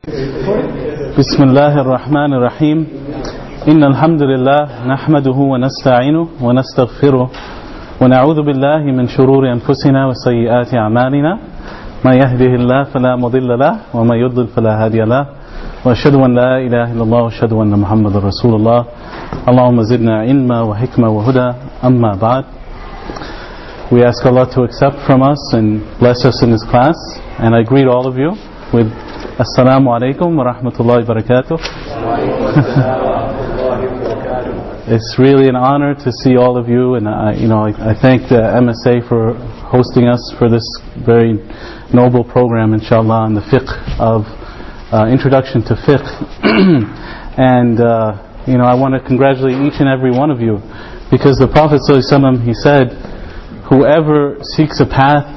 بسم الله الرحمن الرحيم إن الحمد لله نحمده ونستعينه ونستغفره ونعوذ بالله من شرور أنفسنا وسيئات أعمالنا ما يهده الله فلا مضل له وما يضلل فلا هادي له وأشهد أن لا إله إلا الله وأشهد أن محمد رسول الله اللهم زدنا علما وحكمة وهدى أما بعد. We ask Allah to accept from us and bless us in this class, and I greet all of you with Assalamu alaikum wa rahmatullahi wa barakatuh. It's really an honor to see all of you, and I thank the MSA for hosting us for this very noble program, inshallah, on the fiqh of introduction to fiqh. And I want to congratulate each and every one of you, because the Prophet ﷺ, he said, whoever seeks a path,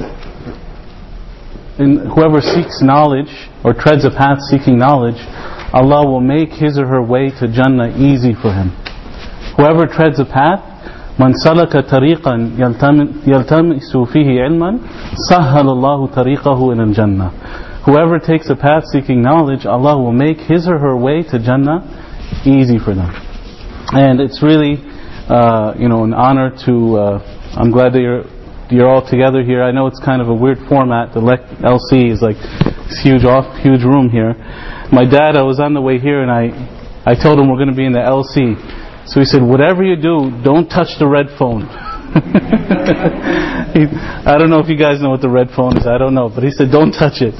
whoever seeks knowledge or treads a path seeking knowledge, Allah will make his or her way to Jannah easy for him. Whoever treads a path, man salaka tariqan yaltamisu fihi ilman, sahhalallahu tariqahu ila al-Jannah. Whoever takes a path seeking knowledge, Allah will make his or her way to Jannah easy for them. And it's really an honor to I'm glad that you're all together here. I know it's kind of a weird format. The LC is like this huge room here. My dad, I was on the way here and I told him we're going to be in the LC. So he said, whatever you do, don't touch the red phone. I don't know if you guys know what the red phone is. I don't know. But he said, don't touch it.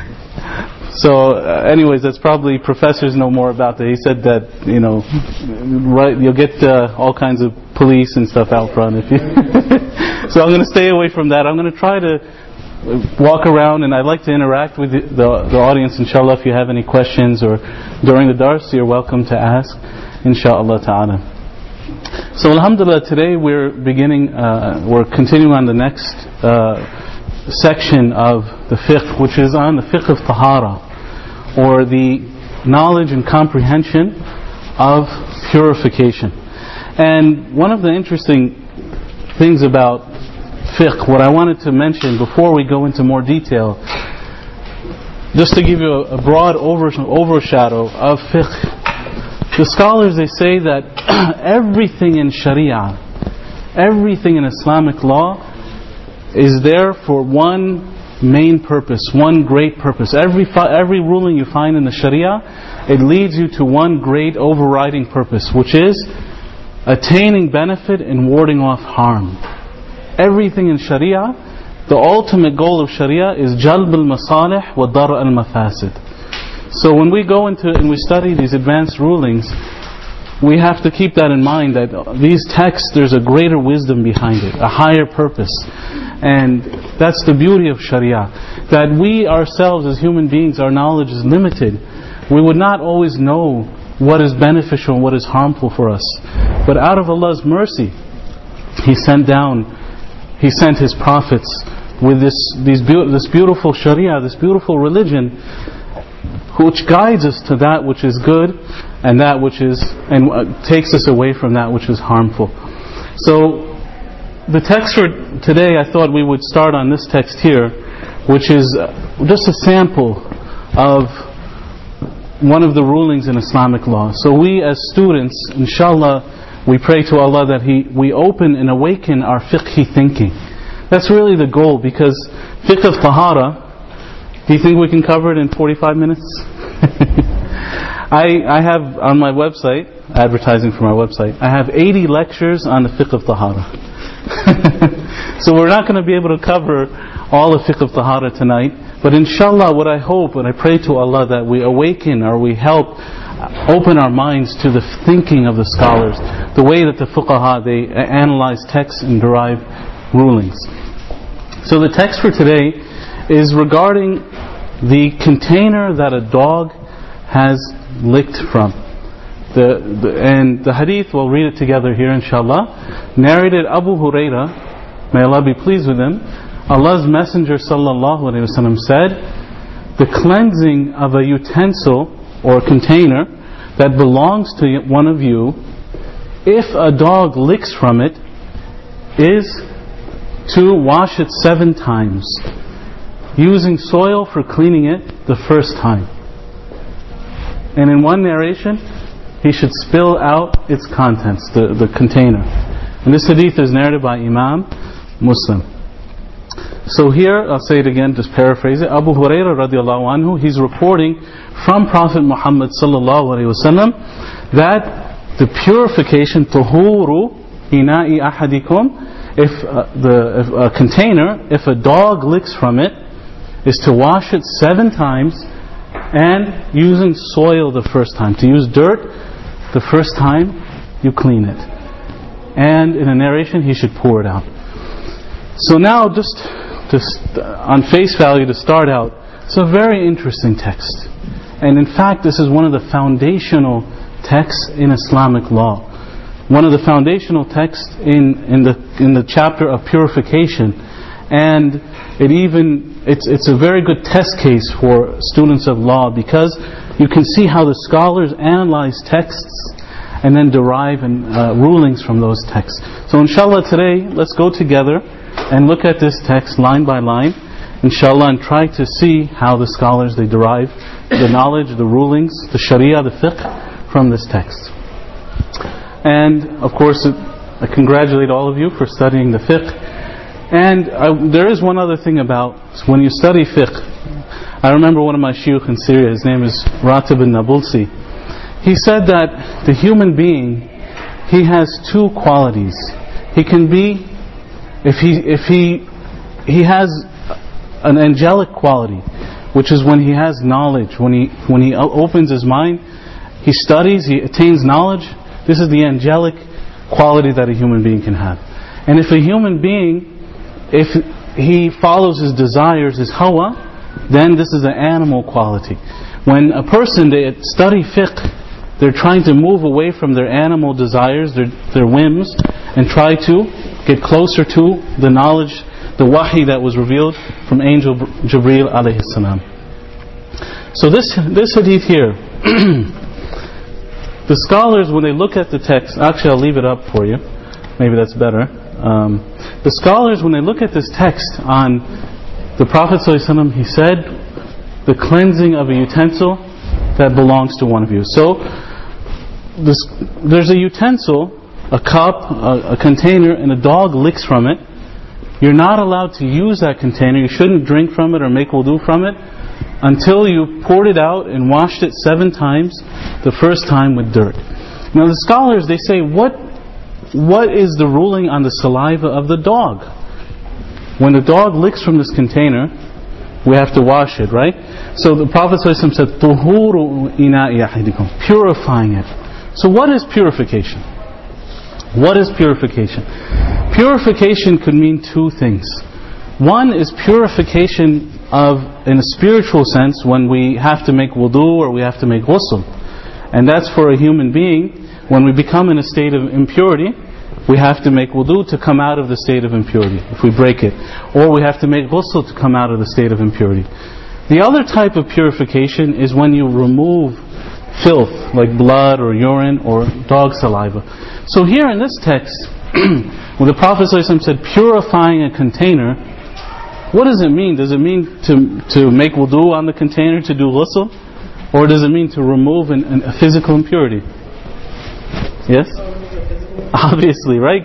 So anyways, that's probably professors know more about that. He said that, right, you'll get all kinds of police and stuff out front if you so I'm going to stay away from that. I'm going to try to walk around, and I'd like to interact with the audience, inshallah. If you have any questions or during the dars, you're welcome to ask, inshallah ta'ala. So alhamdulillah, today we're continuing on the next section of the fiqh, which is on the fiqh of tahara, or the knowledge and comprehension of purification. And one of the interesting things about fiqh, what I wanted to mention before we go into more detail, just to give you a broad overshadow of fiqh, the scholars, they say that everything in Sharia, everything in Islamic law is there for one main purpose, one great purpose. Every ruling you find in the Sharia, it leads you to one great overriding purpose, which is attaining benefit and warding off harm. Everything in Sharia, the ultimate goal of Sharia is jalb al-masalih wa dar' al-mafasid. So when we go into and we study these advanced rulings, we have to keep that in mind, that these texts, there's a greater wisdom behind it, a higher purpose. And that's the beauty of Sharia, that we ourselves as human beings, our knowledge is limited. We would not always know what is beneficial and what is harmful for us. But out of Allah's mercy, He sent His prophets with this beautiful Sharia, this beautiful religion, which guides us to that which is good and that which is takes us away from that which is harmful. So the text for today, I thought we would start on this text here, which is just a sample of one of the rulings in Islamic law. So we as students, inshallah, we pray to Allah that we open and awaken our fiqhi thinking. That's really the goal, because fiqh of tahara, do you think we can cover it in 45 minutes? I have on my website, advertising for my website, I have 80 lectures on the fiqh of tahara. So we're not going to be able to cover all the fiqh of tahara tonight. But inshallah, what I hope and I pray to Allah that we awaken, or we help open our minds to the thinking of the scholars, the way that the fuqaha, they analyze texts and derive rulings. So the text for today is regarding the container that a dog has licked from. And the hadith, we'll read it together here inshallah. Narrated Abu Huraira, may Allah be pleased with him, Allah's Messenger sallallahu alaihi wasallam said, the cleansing of a utensil or container that belongs to one of you, if a dog licks from it, is to wash it 7 times, using soil for cleaning it the first time. And in one narration, he should spill out its contents, the container. And this hadith is narrated by Imam Muslim. So here, I'll say it again, just paraphrase it. Abu Hurairah radiallahu anhu, he's reporting from Prophet Muhammad sallallahu alayhi wasallam that the purification, tuhuru ina'i ahadikum, if a container, if a dog licks from it, is to wash it 7 times and using soil the first time. To use dirt the first time you clean it. And in a narration, he should pour it out. So now, just on face value to start out, it's a very interesting text. And in fact, this is one of the foundational texts in Islamic law. One of the foundational texts in the chapter of purification. And it's a very good test case for students of law, because you can see how the scholars analyze texts and then derive rulings from those texts. So inshallah today, let's go together and look at this text line by line, inshallah, and try to see how the scholars, they derive the knowledge, the rulings, the sharia, the fiqh from this text. And of course, I congratulate all of you for studying the fiqh. And there is one other thing about when you study fiqh. I remember one of my shuyukh in Syria, his name is Ratib al-Nabulsi. He said that the human being, he has 2 qualities. He can be, if he has an angelic quality, which is when he has knowledge, when he opens his mind, he studies, he attains knowledge. This is the angelic quality that a human being can have. And if a human being, if he follows his desires, his hawa, then this is an animal quality. When a person, they study fiqh, they're trying to move away from their animal desires, their whims, and try to get closer to the knowledge, the wahi that was revealed from Angel Jibreel alayhi salam. So this hadith here, the scholars, when they look at the text, actually I'll leave it up for you, maybe that's better. The scholars, when they look at this text on the Prophet ﷺ, he said, the cleansing of a utensil that belongs to one of you. So there's a utensil, a cup, a container, and a dog licks from it. You're not allowed to use that container. You shouldn't drink from it or make wudu from it until you poured it out and washed it 7 times, the first time with dirt. Now the scholars, they say, what is the ruling on the saliva of the dog? When the dog licks from this container, we have to wash it, right? So the Prophet ﷺ said, "Tuhuru ina'i ahadikum," purifying it. So what is purification? What is purification? Purification could mean 2 things. One is purification in a spiritual sense, when we have to make wudu or we have to make ghusl. And that's for a human being. When we become in a state of impurity, we have to make wudu to come out of the state of impurity, if we break it. Or we have to make ghusl to come out of the state of impurity. The other type of purification is when you remove filth, like blood or urine or dog saliva. So here in this text, when the Prophet ﷺ said purifying a container, what does it mean? Does it mean to make wudu on the container to do ghusl? Or does it mean to remove a physical impurity? Yes? Obviously, right?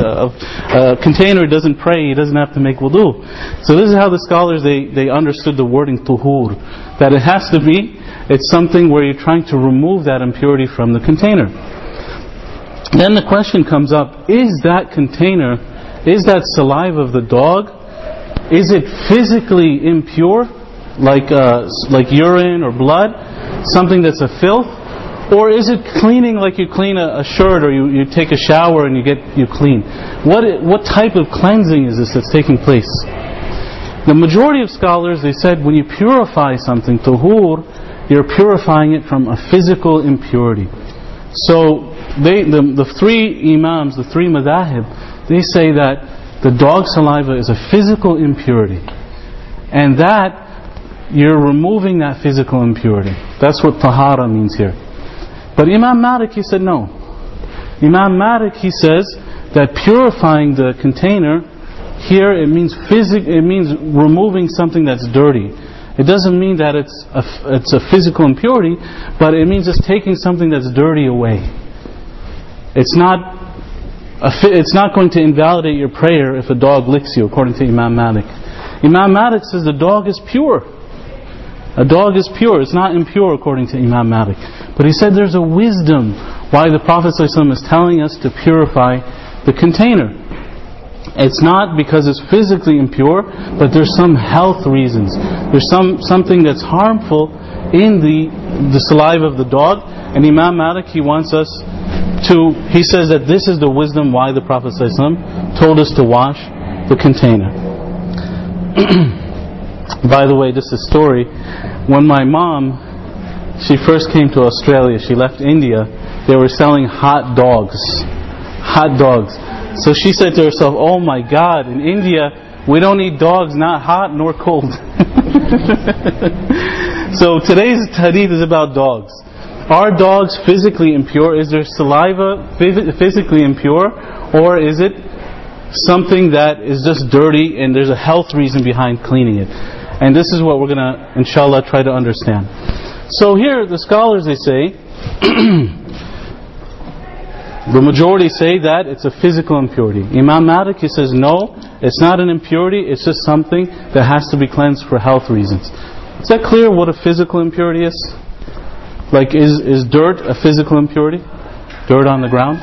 A container doesn't pray, he doesn't have to make wudu. So this is how the scholars, they understood the wording tuhur. That it has to be, it's something where you're trying to remove that impurity from the container. Then the question comes up, is that container, is that saliva of the dog, is it physically impure, like urine or blood, something that's a filth? Or is it cleaning like you clean a shirt, or you take a shower and you clean? What type of cleansing is this that's taking place? The majority of scholars, they said when you purify something, tuhur, you're purifying it from a physical impurity. So the 3 imams, the 3 madhahib, they say that the dog saliva is a physical impurity, and that you're removing that physical impurity. That's what tahara means here. But Imam Malik, he said no. Imam Malik, he says that purifying the container here, it means removing something that's dirty. It doesn't mean that it's a physical impurity, but it means it's taking something that's dirty away. It's not going to invalidate your prayer if a dog licks you, according to Imam Malik. Imam Malik says the dog is pure. A dog is pure. It's not impure, according to Imam Malik. But he said there's a wisdom why the Prophet ﷺ is telling us to purify the container. It's not because it's physically impure, but there's some health reasons. There's something that's harmful in the saliva of the dog. And Imam Malik, he says that this is the wisdom why the Prophet ﷺ told us to wash the container. By the way, just a story. When my mom, she first came to Australia, she left India, they were selling hot dogs. Hot dogs. So she said to herself, oh my God, in India, we don't eat dogs, not hot nor cold. So today's hadith is about dogs. Are dogs physically impure? Is their saliva physically impure? Or is it something that is just dirty and there's a health reason behind cleaning it? And this is what we're going to, inshallah, try to understand. So here, the scholars, they say, the majority say that it's a physical impurity. Imam Malik, he says, no, it's not an impurity, it's just something that has to be cleansed for health reasons. Is that clear what a physical impurity is? Like, is dirt a physical impurity? Dirt on the ground?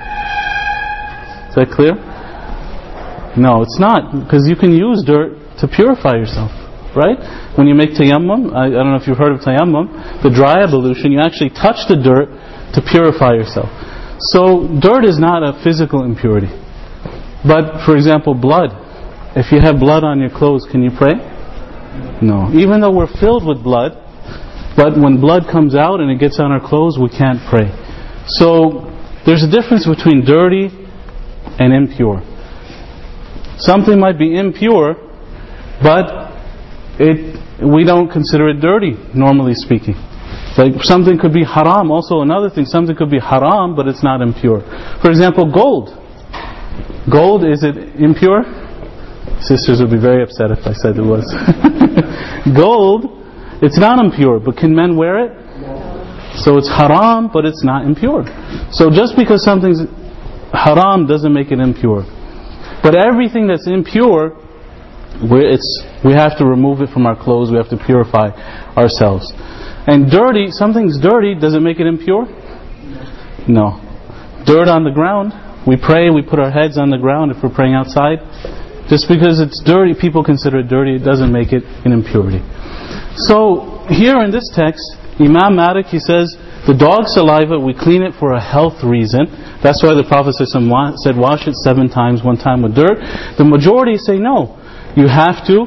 Is that clear? No, it's not, because you can use dirt to purify yourself. Right? When you make tayammum, I don't know if you've heard of tayammum, the dry ablution, you actually touch the dirt to purify yourself. So dirt is not a physical impurity. But for example, blood. If you have blood on your clothes, can you pray? No. Even though we're filled with blood, but when blood comes out and it gets on our clothes, we can't pray. So there's a difference between dirty and impure. Something might be impure, but we don't consider it dirty, normally speaking. Like something could be haram. Also another thing, something could be haram, but it's not impure. For example, gold. Gold, is it impure? Sisters would be very upset if I said it was. Gold, it's not impure, but can men wear it? So it's haram, but it's not impure. So just because something's haram doesn't make it impure. But everything that's impure, we have to remove it from our clothes. We have to purify ourselves. And dirty, something's dirty, does it make it impure? No. Dirt on the ground, we pray, we put our heads on the ground if we're praying outside. Just because it's dirty, people consider it dirty, it doesn't make it an impurity. So here in this text, Imam Malik, he says, the dog's saliva, we clean it for a health reason. That's why the Prophet said wash it 7 times, 1 time with dirt. The majority say no. You have to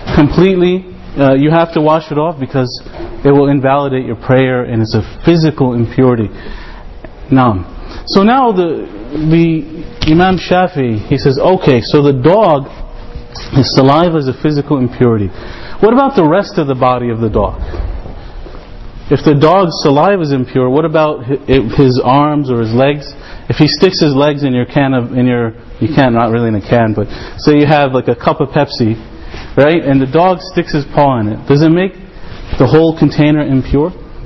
wash it off because it will invalidate your prayer and it's a physical impurity. So now the Imam Shafi'i, he says, okay, so the dog, his saliva is a physical impurity. What about the rest of the body of the dog? If the dog's saliva is impure, what about his arms or his legs? If he sticks his legs in your you can't, not really in a can, but say you have like a cup of Pepsi, right? And the dog sticks his paw in it. Does it make the whole container impure?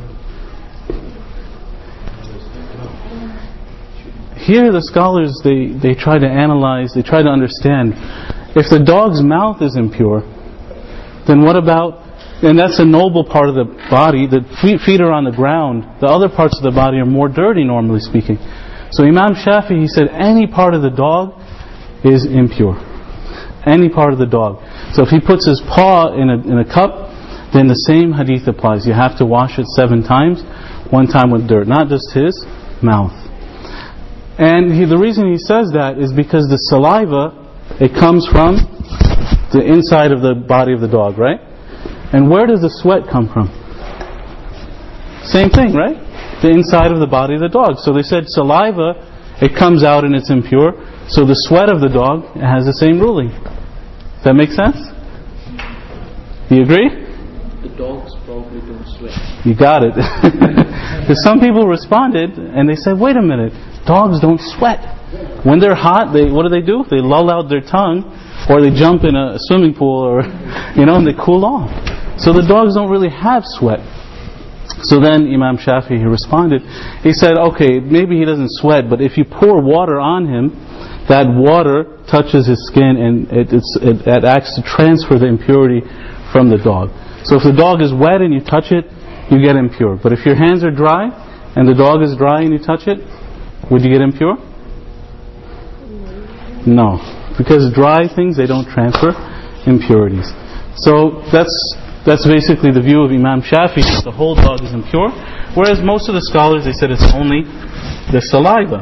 Here the scholars, they try to analyze, they try to understand. If the dog's mouth is impure, then what about, and that's a noble part of the body, the feet are on the ground, the other parts of the body are more dirty, normally speaking. So Imam Shafi'i, he said any part of the dog is impure. Any part of the dog. So if he puts his paw in a cup, then the same hadith applies. You have to wash it 7 times, 1 time with dirt, not just his mouth. And the reason he says that is because the saliva, it comes from the inside of the body of the dog, right? And where does the sweat come from? Same thing, right? The inside of the body of the dog. So they said saliva, it comes out and it's impure. So the sweat of the dog has the same ruling. Does that make sense? Do you agree? The dogs probably don't sweat. You got it. Because some people responded and they said, wait a minute, dogs don't sweat. When they're hot, what do? They lull out their tongue, or they jump in a swimming pool, or and they cool off. So the dogs don't really have sweat. So then Imam Shafi'i, he responded, he said, okay, maybe he doesn't sweat, but if you pour water on him, that water touches his skin and it acts to transfer the impurity from the dog. So if the dog is wet and you touch it, you get impure. But if your hands are dry and the dog is dry and you touch it, would you get impure? No. Because dry things, they don't transfer impurities. So that's basically the view of Imam Shafi'i, that the whole dog is impure. Whereas most of the scholars, they said it's only the saliva.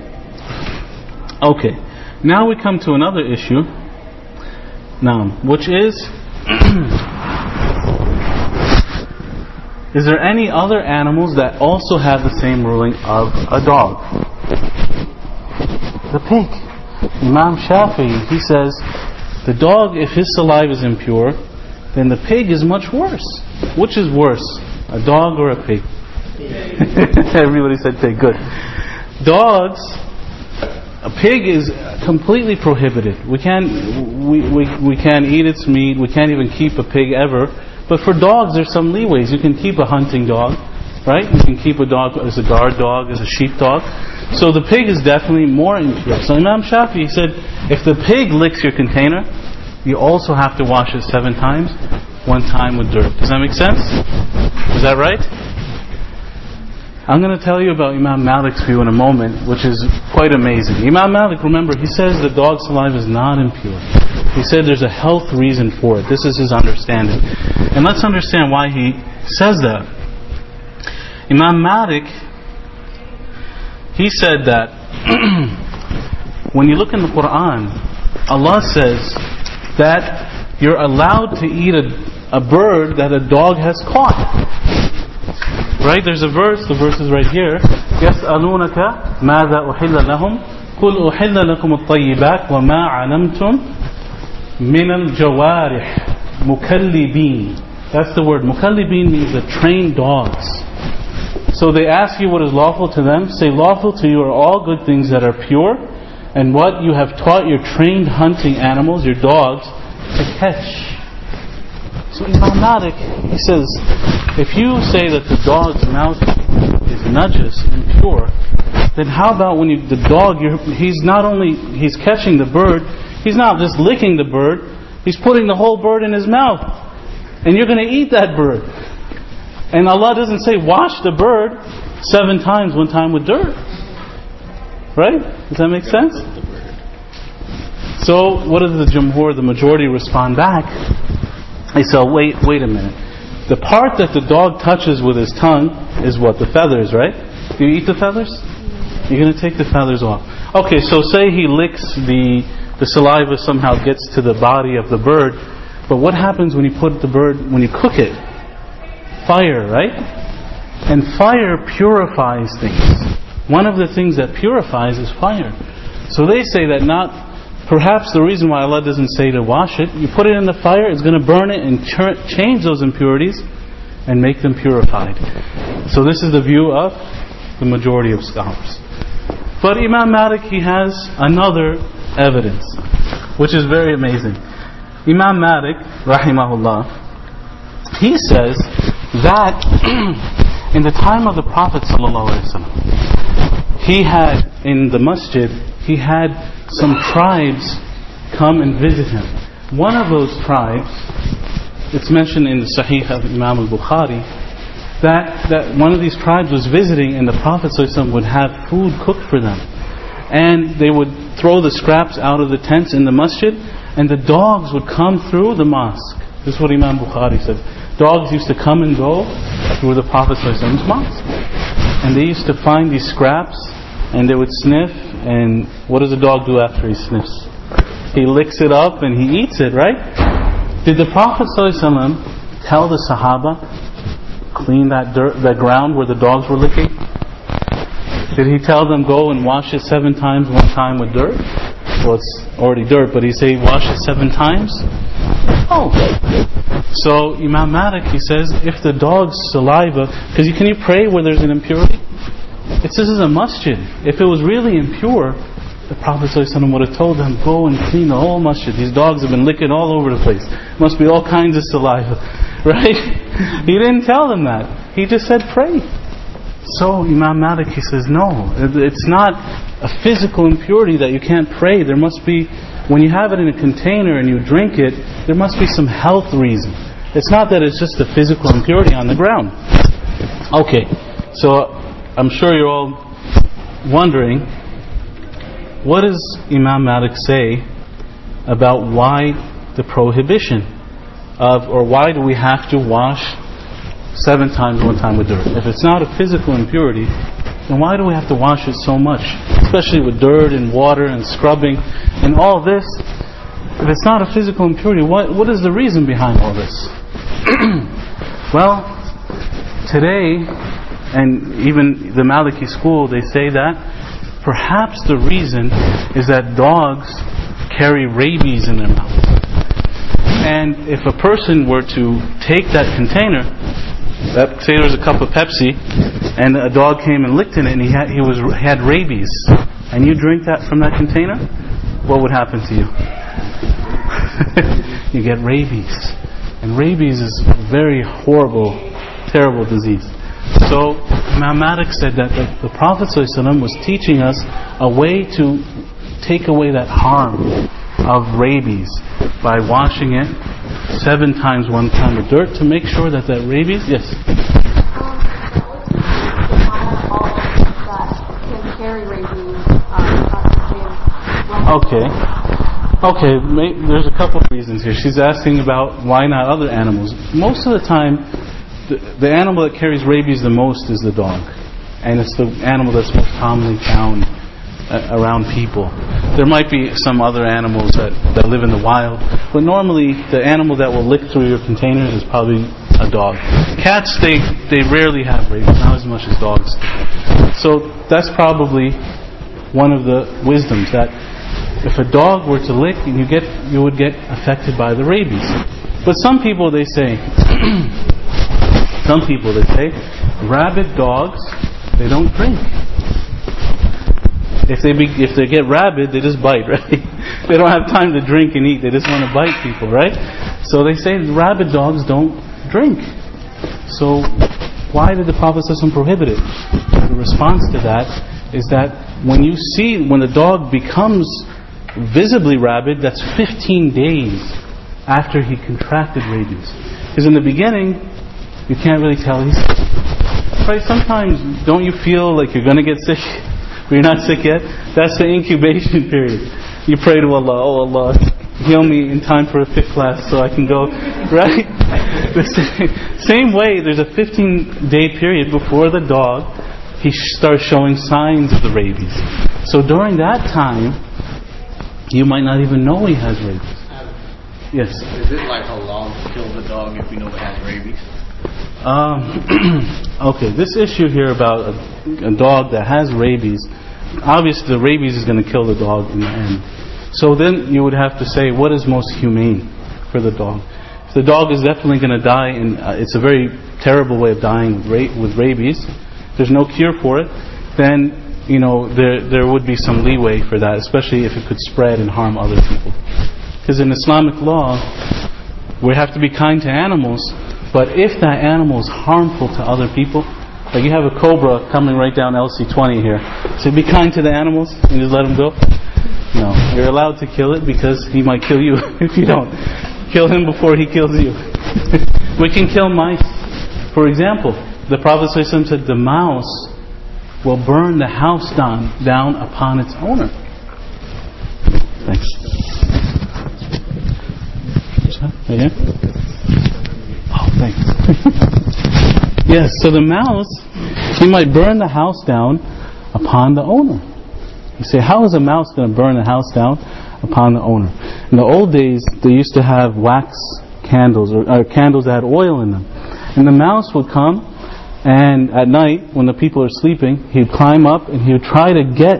Okay. Now we come to another issue. Now, which is there any other animals that also have the same ruling of a dog? The pig. Imam Shafi'i, he says, the dog, if his saliva is impure, then the pig is much worse. Which is worse, a dog or a pig? Everybody said pig. Good. Dogs, a pig is completely prohibited. We can't eat its meat. We can't even keep a pig ever. But for dogs, there's some leeways. You can keep a hunting dog, right? You can keep a dog as a guard dog, as a sheep dog. So the pig is definitely more impure. So Imam Shafi'i said, if the pig licks your container, you also have to wash it 7 times, 1 time with dirt. Does that make sense? Is that right? I'm going to tell you about Imam Malik's view in a moment, which is quite amazing. Imam Malik, remember, he says the dog's saliva is not impure. He said there's a health reason for it. This is his understanding. And let's understand why he says that. Imam Malik, he said that when you look in the Quran, Allah says that you're allowed to eat a bird that a dog has caught. Right? There's a verse, the verse is right here. يَسْأَلُونَكَ مَاذَا أُحِلَّ لَهُمْ قُلْ أُحِلَّ لَكُمُ الطَّيِّبَاتِ وَمَا عَلَمْتُمْ مِنَ الْجَوَارِحِ مُكَلِّبِينَ. That's the word. Mukallibin means the trained dogs. So they ask you what is lawful to them. Say, lawful to you are all good things that are pure, and what you have taught your trained hunting animals, your dogs, to catch. So Imam Malik, he says, if you say that the dog's mouth is najis, impure, then how about when the dog, he's catching the bird, he's not just licking the bird, he's putting the whole bird in his mouth. And you're going to eat that bird. And Allah doesn't say wash the bird 7 times, 1 time with dirt. Right? Does that make sense? So what does the Jumhur, the majority, respond back? They say, wait a minute. The part that the dog touches with his tongue is what? The feathers, right? Do you eat the feathers? You're going to take the feathers off. Okay, so say he licks the saliva somehow gets to the body of the bird. But what happens when you put the bird, when you cook it? Fire, right? And fire purifies things. One of the things that purifies is fire. So they say that perhaps the reason why Allah doesn't say to wash it, you put it in the fire, it's going to burn it and change those impurities and make them purified. So this is the view of the majority of scholars. But Imam Malik, he has another evidence, which is very amazing. Imam Malik, rahimahullah, he says that in the time of the Prophet ﷺ, he had, in the masjid, he had some tribes come and visit him. One of those tribes, it's mentioned in the Sahih of Imam al-Bukhari, that one of these tribes was visiting and the Prophet ﷺ would have food cooked for them. And they would throw the scraps out of the tents in the masjid, and the dogs would come through the mosque. This is what Imam Bukhari said. Dogs used to come and go through the Prophet ﷺ's mosque. And they used to find these scraps, and they would sniff, and what does a dog do after he sniffs? He licks it up and he eats it, right? Did the Prophet ﷺ tell the Sahaba, clean that ground where the dogs were licking? Did he tell them, go and wash it 7 times, 1 time with dirt? Well, it's already dirt, but he say wash it 7 times? Oh. So Imam Malik, he says, if the dog's saliva, because can you pray where there's an impurity? This is a masjid. If it was really impure, the Prophet ﷺ would have told them, go and clean the whole masjid. These dogs have been licking all over the place. Must be all kinds of saliva. Right? He didn't tell them that. He just said pray. So Imam Malik, he says, no, it's not a physical impurity that you can't pray. There must be, when you have it in a container and you drink it, there must be some health reason. It's not that it's just a physical impurity on the ground. Okay, so I'm sure you're all wondering, what does Imam Malik say about why the prohibition of, or why do we have to wash 7 times 1 time with dirt? If it's not a physical impurity, then why do we have to wash it so much? Especially with dirt and water and scrubbing and all this. If it's not a physical impurity, what is the reason behind all this? Well, today, and even the Maliki school, they say that perhaps the reason is that dogs carry rabies in their mouth. And if a person were to take that container, say there was a cup of Pepsi, and a dog came and licked in it, and he had rabies, and you drink that from that container, what would happen to you? You get rabies. And rabies is a very horrible, terrible disease. So Imam Malik said that the Prophet ﷺ was teaching us a way to take away that harm of rabies by washing it 7 times 1 time with dirt to make sure that rabies, yes? Okay, there's a couple of reasons here. She's asking about why not other animals. Most of the time, the animal that carries rabies the most is the dog. And it's the animal that's most commonly found around people. There might be some other animals that live in the wild, but normally the animal that will lick through your containers is probably a dog. Cats, they rarely have rabies, not as much as dogs. So that's probably one of the wisdoms, that if a dog were to lick, you would get affected by the rabies. But some people they say, rabid dogs, they don't drink. If they get rabid, they just bite, right? They don't have time to drink and eat. They just want to bite people, right? So they say rabid dogs don't drink. So why did the Prophet ﷺ prohibit it? The response to that is that when the dog becomes visibly rabid, that's 15 days after he contracted rabies. Because in the beginning, you can't really tell he's sick. Right? Sometimes, don't you feel like you're going to get sick? But you're not sick yet? That's the incubation period. You pray to Allah, oh Allah, heal me in time for a fit class so I can go. Right? The same way, there's a 15-day period before the dog, he starts showing signs of the rabies. So during that time, you might not even know he has rabies. Yes? Is it like halal to kill the dog if you know it has rabies? Okay, this issue here about a dog that has rabies, obviously the rabies is going to kill the dog in the end. So then you would have to say, what is most humane for the dog? If the dog is definitely going to die, and it's a very terrible way of dying with rabies, there's no cure for it, then there would be some leeway for that, especially if it could spread and harm other people. Because in Islamic law, we have to be kind to animals, but if that animal is harmful to other people, like you have a cobra coming right down LC20 here, so be kind to the animals and just let them go? No, you're allowed to kill it because he might kill you if you don't. Kill him before he kills you. We can kill mice. For example, the Prophet ﷺ said the mouse will burn the house down upon its owner. Thanks. Right here? Oh, thanks. Yes, so the mouse, he might burn the house down upon the owner. You say, how is a mouse going to burn the house down upon the owner? In the old days, they used to have wax candles, or candles that had oil in them. And the mouse would come, and at night, when the people are sleeping, he'd climb up and he would try to get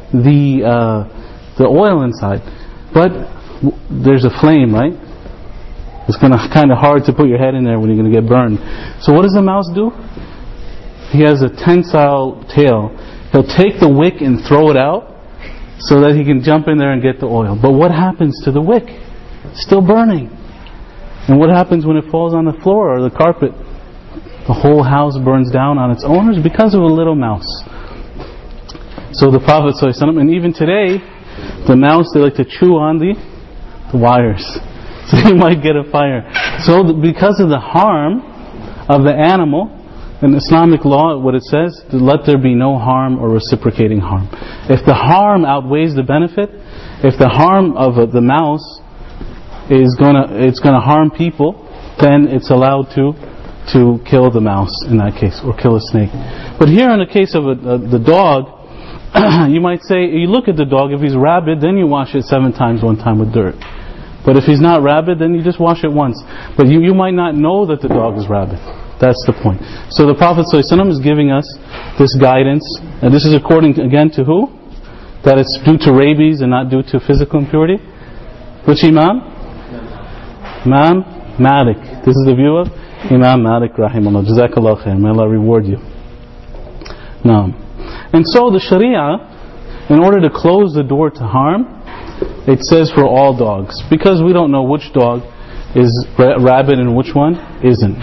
the oil inside. But there's a flame, right? It's kind of hard to put your head in there when you're going to get burned. So what does the mouse do? He has a tensile tail. He'll take the wick and throw it out so that he can jump in there and get the oil. But what happens to the wick? It's still burning. And what happens when it falls on the floor or the carpet? The whole house burns down on its owners because of a little mouse. So the Prophet ﷺ, and even today, the mouse, they like to chew on the wires. So they might get a fire. So because of the harm of the animal, in Islamic law, what it says, let there be no harm or reciprocating harm. If the harm outweighs the benefit, if the harm of the mouse is it's gonna harm people, then it's allowed to kill the mouse in that case, or kill a snake. But here in the case of the dog, you might say, you look at the dog, if he's rabid, then you wash it 7 times, 1 time with dirt. But if he's not rabid, then you just wash it once. But you might not know that the dog is rabid. That's the point. So the Prophet ﷺ is giving us this guidance, and this is according again to who? That it's due to rabies and not due to physical impurity. Which Imam? Imam Malik. This is the view of Imam Malik rahimahullah. Jazakallah khair. May Allah reward you. Now, and so the Sharia, in order to close the door to harm, it says for all dogs, because we don't know which dog is rabid and which one isn't.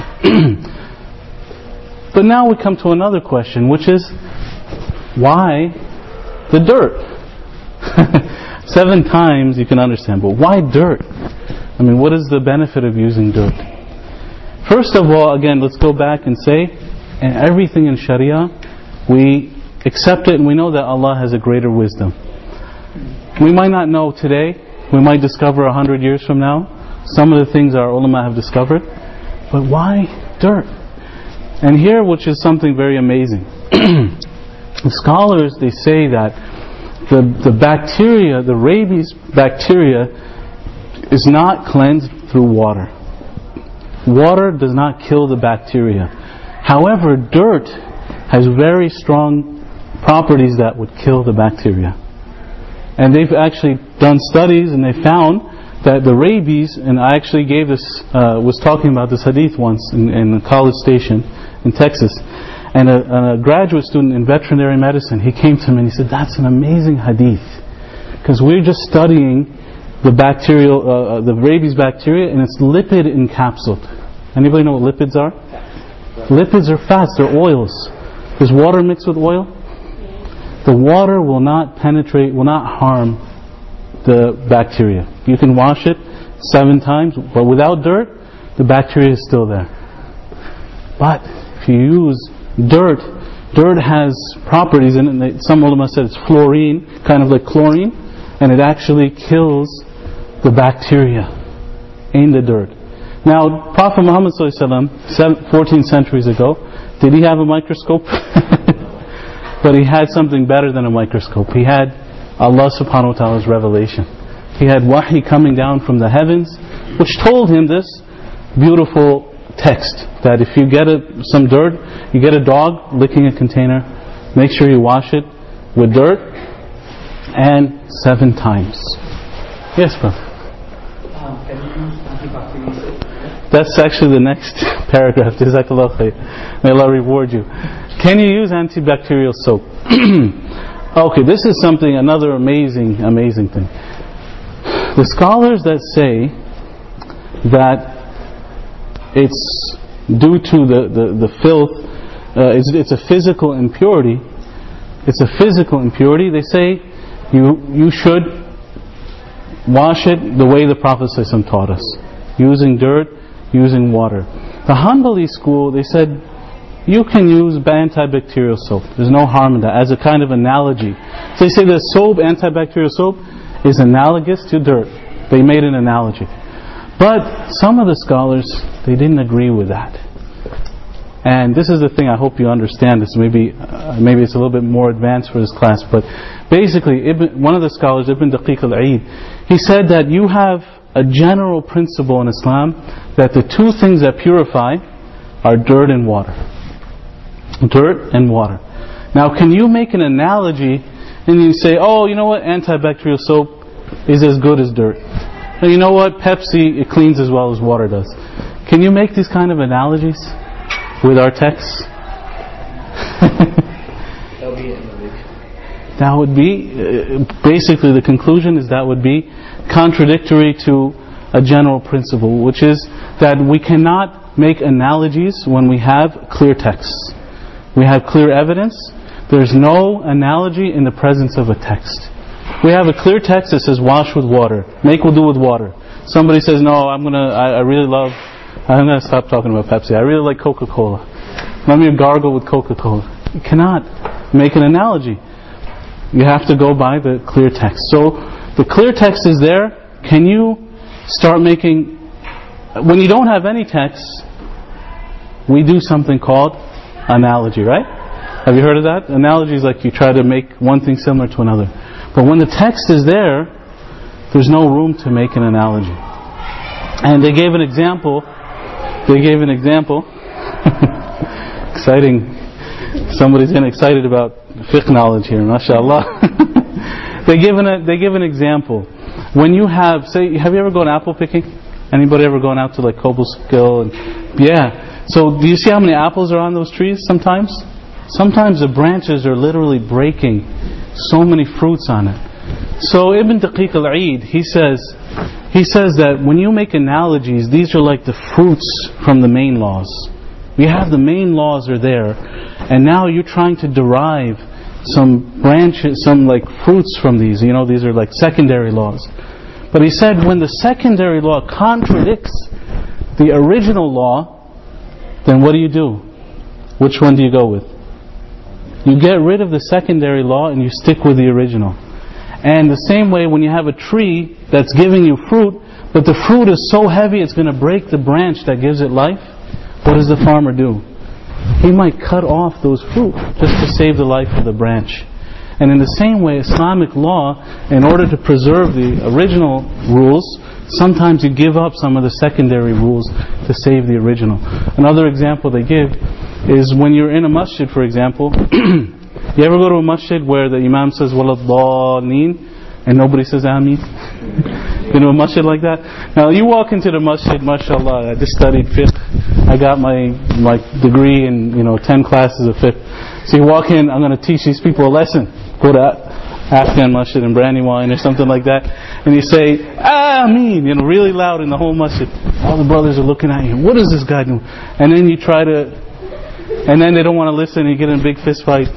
But now we come to another question, which is, why the dirt? 7 times you can understand, but why dirt? I mean, what is the benefit of using dirt? First of all, again, let's go back and say, in everything in Sharia, we accept it and we know that Allah has a greater wisdom. We might not know today, we might discover 100 years from now some of the things our ulama have discovered, but why dirt? And here, which is something very amazing, the scholars, they say that the bacteria, the rabies bacteria, is not cleansed through water. Water does not kill the bacteria. However, dirt has very strong properties that would kill the bacteria. And they've actually done studies and they found that the rabies, and I actually was talking about this hadith once in a college station in Texas, and a graduate student in veterinary medicine, he came to me and he said, that's an amazing hadith, because we're just studying the rabies bacteria, and it's lipid encapsulated. Anybody know what lipids are? Lipids are fats, they're oils. Does water mix with oil? The water will not penetrate, will not harm the bacteria. You can wash it 7 times, but without dirt, the bacteria is still there. But if you use dirt has properties in it. Some ulama said it's fluorine, kind of like chlorine, and it actually kills the bacteria in the dirt. Now, Prophet Muhammad ﷺ, 14 centuries ago, did he have a microscope? But he had something better than a microscope. He had Allah subhanahu wa ta'ala's revelation. He had wahi coming down from the heavens, which told him this beautiful text, that if you get some dirt, you get a dog licking a container, make sure you wash it with dirt, and 7 times. Yes, brother. Can you use antibacterial soap? That's actually the next paragraph. Jazakallah khair. May Allah reward you. Can you use antibacterial soap? Okay, this is another amazing thing. The scholars that say that it's due to the filth, it's a physical impurity. It's a physical impurity. They say you should wash it the way the Prophet ﷺ taught us, using dirt, using water. The Hanbali school, they said you can use antibacterial soap. There's no harm in that, as a kind of analogy. So they say that antibacterial soap, is analogous to dirt. They made an analogy. But some of the scholars, they didn't agree with that. And this is the thing, I hope you understand this. Maybe it's a little bit more advanced for this class. But basically, one of the scholars, Ibn Daqiq al-Eid, he said that you have a general principle in Islam that the 2 things that purify are dirt and water. Dirt and water. Now, can you make an analogy and you say, oh, you know what, antibacterial soap is as good as dirt. And you know what, Pepsi, it cleans as well as water does. Can you make these kind of analogies with our texts? That would be, basically the conclusion is that would be contradictory to a general principle, which is that we cannot make analogies when we have clear texts. We have clear evidence. There's no analogy in the presence of a text. We have a clear text that says wash with water, make wudu with water. Somebody says, no, I'm going to stop talking about Pepsi. I really like Coca-Cola. Let me gargle with Coca-Cola. You cannot make an analogy. You have to go by the clear text. So the clear text is there. Can you start making... When you don't have any text, we do something called analogy, right? Have you heard of that? Analogy is like you try to make one thing similar to another. But when the text is there, there's no room to make an analogy. And they gave an example. Exciting. Somebody's getting excited about fiqh knowledge here, mashallah. They give an example. When you have, say, have you ever gone apple picking? Anybody ever gone out to like Cobleskill? Yeah. So do you see how many apples are on those trees sometimes? Sometimes the branches are literally breaking so many fruits on it. So Ibn Daqiq al-Eid, he says that when you make analogies, these are like the fruits from the main laws. We have the main laws are there, and now you're trying to derive some branches, some like fruits from these. You know, these are like secondary laws. But he said when the secondary law contradicts the original law, then what do? Which one do you go with? You get rid of the secondary law and you stick with the original. And the same way when you have a tree that's giving you fruit, but the fruit is so heavy it's going to break the branch that gives it life, what does the farmer do? He might cut off those fruit just to save the life of the branch. And in the same way, Islamic law, in order to preserve the original rules, sometimes you give up some of the secondary rules to save the original. Another example they give is when you're in a masjid, for example. You ever go to a masjid where the imam says Waladhdallin and nobody says Ameen? You know a masjid like that? Now you walk into the masjid, mashallah, I just studied fiqh. I got my degree in 10 classes of fiqh. So you walk in, I'm going to teach these people a lesson. Go to Afghan masjid in Brandywine or something like that, and you say Ameen, really loud in the whole masjid. All the brothers are looking at you. What is this guy doing? And then you try to, and then they don't want to listen, and you get in a big fist fight.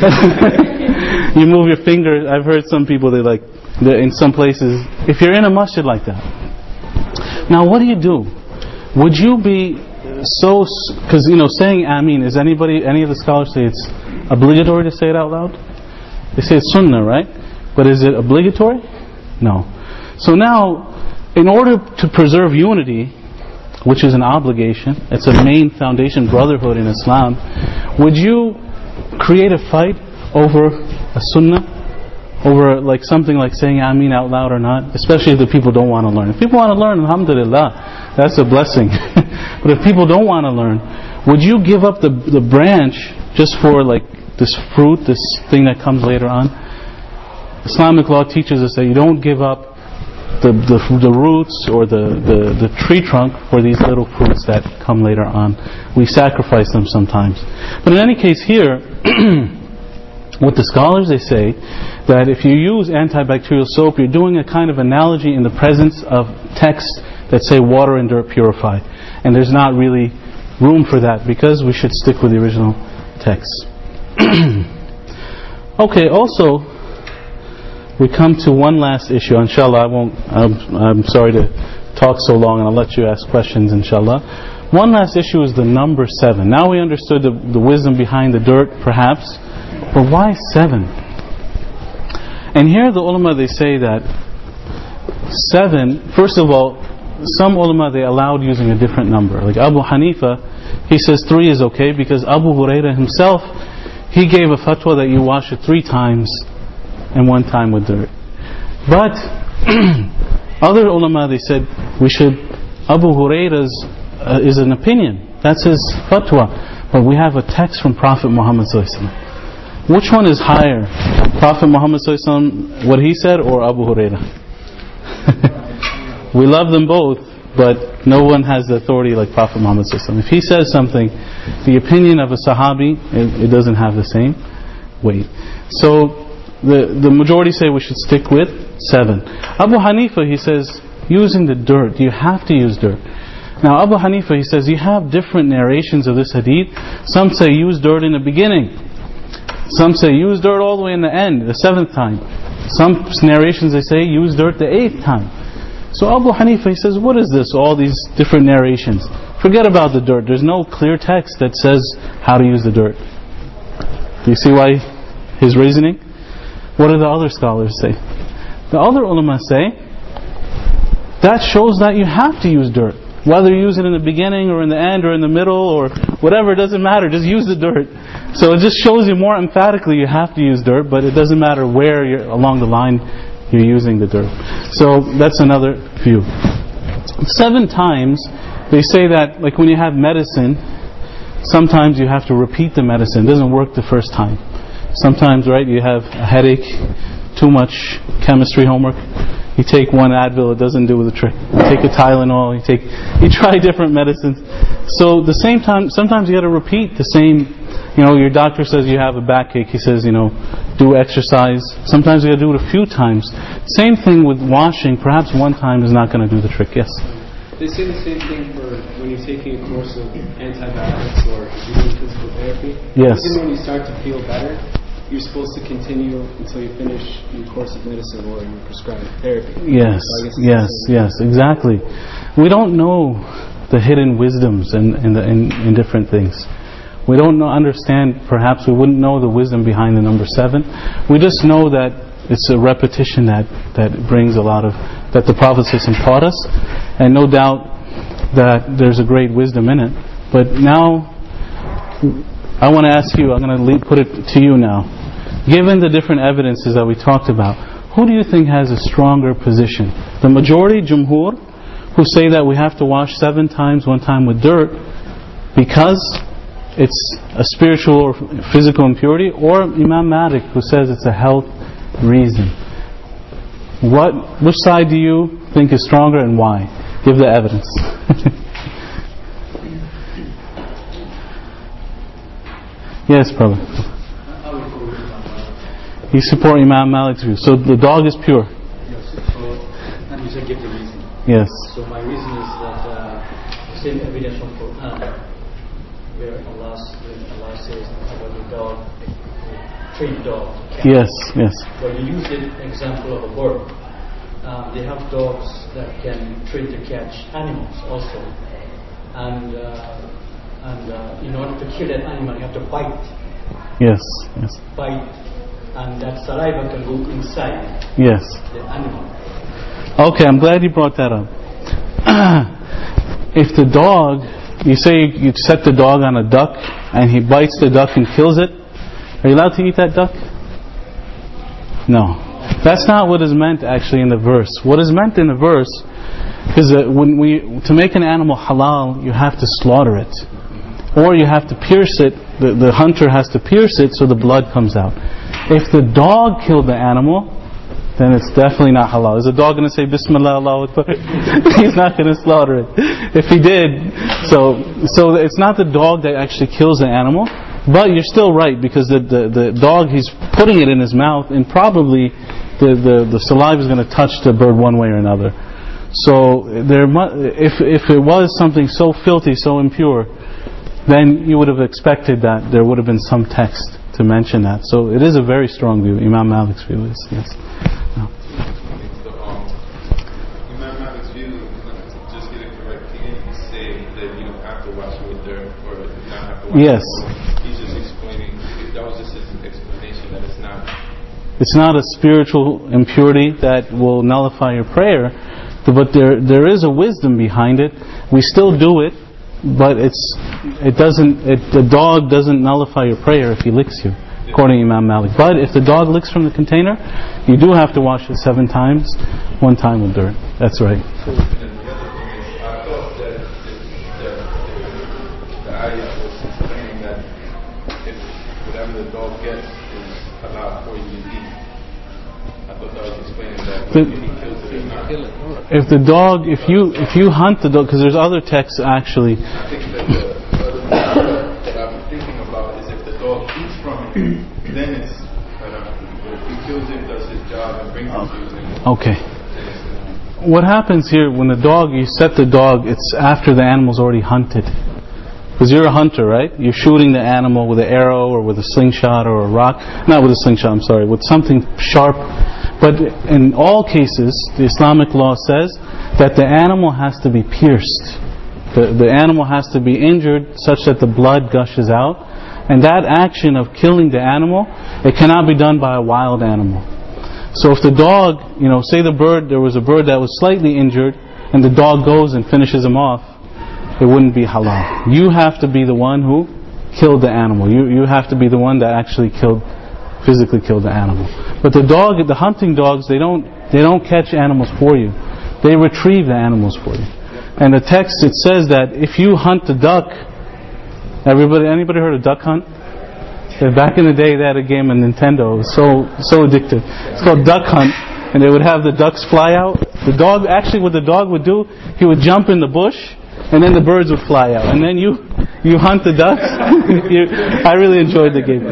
You move your finger. I've heard some people, they're in some places, if you're in a masjid like that, now what do? Would you be so, because saying Ameen, is any of the scholars say it's obligatory to say it out loud? They say it's sunnah, right? But is it obligatory? No. So now, in order to preserve unity, which is an obligation, it's a main foundation, brotherhood in Islam, would you create a fight over a sunnah? Over like something like saying Ameen out loud or not? Especially if the people don't want to learn. If people want to learn, alhamdulillah, that's a blessing. But if people don't want to learn, would you give up the branch just for like this fruit, this thing that comes later on? Islamic law teaches us that you don't give up the roots or the tree trunk for these little fruits that come later on. We sacrifice them sometimes. But in any case here, what the scholars, they say that if you use antibacterial soap, you're doing a kind of analogy in the presence of texts that say water and dirt purify. And there's not really room for that because we should stick with the original text. Okay, also we come to one last issue. Inshallah, I'm sorry to talk so long, and I'll let you ask questions, inshallah. One last issue is the number 7. Now we understood the wisdom behind the dirt, perhaps, but why 7? And here the ulama, they say that 7, first of all, some ulama, they allowed using a different number. Like Abu Hanifa, he says 3 is okay because Abu Hurairah himself, he gave a fatwa that you wash it 3 times and 1 time with dirt. But other ulama, they said we should, Abu Hurairah's is an opinion. That's his fatwa. But we have a text from Prophet Muhammad sallallahu alaihi wasallam. Which one is higher? Prophet Muhammad sallallahu alaihi wasallam, what he said, or Abu Hurairah? We love them both, but no one has the authority like Prophet Muhammad sallallahu alaihi wasallam. If he says something, the opinion of a Sahabi, it doesn't have the same weight. So the majority say we should stick with 7. Abu Hanifa, he says, using the dirt, you have to use dirt. Now Abu Hanifa, he says, you have different narrations of this hadith. Some say use dirt in the beginning. Some say use dirt all the way in the end, the 7th time. Some narrations they say use dirt the 8th time. So Abu Hanifa, he says, what is this, all these different narrations? Forget about the dirt. There's no clear text that says how to use the dirt. Do you see why his reasoning? What do the other scholars say? The other ulama say that shows that you have to use dirt. Whether you use it in the beginning or in the end or in the middle or whatever, it doesn't matter. Just use the dirt. So it just shows you more emphatically you have to use dirt, but it doesn't matter where you're along the line you're using the dirt. So that's another view. 7 times, they say that like when you have medicine, sometimes you have to repeat the medicine. It doesn't work the first time. Sometimes, right, you have a headache, too much chemistry homework. You take one Advil, it doesn't do the trick. You take a Tylenol, you try different medicines. So the same time, sometimes you got to repeat the same. Your doctor says you have a backache. He says, do exercise. Sometimes you got to do it a few times. Same thing with washing. Perhaps one time is not going to do the trick. Yes. They say the same thing for when you're taking a course of antibiotics or doing physical therapy. Yes. Even when you start to feel better, you're supposed to continue until you finish your course of medicine or your prescribed therapy. Yes, yes, exactly. We don't know the hidden wisdoms in different things. We don't understand, perhaps we wouldn't know the wisdom behind the number 7. We just know that it's a repetition that brings a lot of, that the Prophet ﷺ taught us, and no doubt that there's a great wisdom in it. But now, I want to ask you, I'm going to put it to you now. Given the different evidences that we talked about, who do you think has a stronger position? The majority, Jumhur, who say that we have to wash 7 times, 1 time with dirt, because it's a spiritual or physical impurity, or Imam Malik, who says it's a health reason? Which side do you think is stronger and why? Give the evidence. Yes, brother. You support Imam Malik's view. So the dog is pure. Yes. And you should give the reason. Yes. So my reason is that the same evidence from Quran, where Allah says about the dog, trained dog. Yes. But you use the example of a bird. They have dogs that can train to catch animals also, and in order to kill that animal, you have to bite. Yes. Bite. And that saliva can go inside the animal. Okay, I'm glad you brought that up. If the dog, you say you set the dog on a duck and he bites the duck and kills it, are you allowed to eat that duck? No. That's not what is meant actually in the verse. What is meant in the verse is that to make an animal halal, you have to slaughter it. Or you have to pierce it, the hunter has to pierce it so the blood comes out. If the dog killed the animal, then it's definitely not halal. Is the dog going to say Bismillah, Allahu Akbar? He's not going to slaughter it. If he did, so it's not the dog that actually kills the animal, but you're still right, because the dog, he's putting it in his mouth, and probably the saliva is going to touch the bird one way or another. So if it was something so filthy, so impure, then you would have expected that there would have been some text to mention that. So it is a very strong view. Imam Malik's view is, yes. No. Imam Malik's view, just get it correct, he didn't say that you don't have to wash it with dirt or not have to wash it with dirt. He's just explaining, that was just his explanation, that it's not. It's not a spiritual impurity that will nullify your prayer, but there is a wisdom behind it. We still do it, but the dog doesn't nullify your prayer if he licks you, according to Imam Malik. But if the dog licks from the container, you do have to wash it 7 times, 1 time with dirt. That's right. And the other thing is, I thought that the ayah was explaining that if whatever the dog gets is allowed for you to eat. I thought that was explaining that when he kills it, it's not. If the dog, if you hunt the dog, because there's other texts actually. I think that the other that I'm thinking about is if the dog eats from it, then it's haram. But if he kills it, does his job, and brings it to you, then Okay. what happens here, when the dog, you set the dog, it's after the animal's already hunted. Because you're a hunter, right? You're shooting the animal with an arrow or with a slingshot or a rock. Not with a slingshot, I'm sorry, with something sharp. But in all cases, the Islamic law says that the animal has to be pierced. The animal has to be injured such that the blood gushes out. And that action of killing the animal, it cannot be done by a wild animal. So if the dog, say there was a bird that was slightly injured, and the dog goes and finishes him off, it wouldn't be halal. You have to be the one who killed the animal. You have to be the one that actually physically killed the animal. But the hunting dogs, they don't catch animals for you. They retrieve the animals for you. And the text, it says that if you hunt a duck, anybody heard of Duck Hunt? Back in the day, they had a game on Nintendo. It was so addictive. It's called Duck Hunt, and they would have the ducks fly out. The dog, actually, what the dog would do, he would jump in the bush, and then the birds would fly out, and then you hunt the ducks. I really enjoyed the game.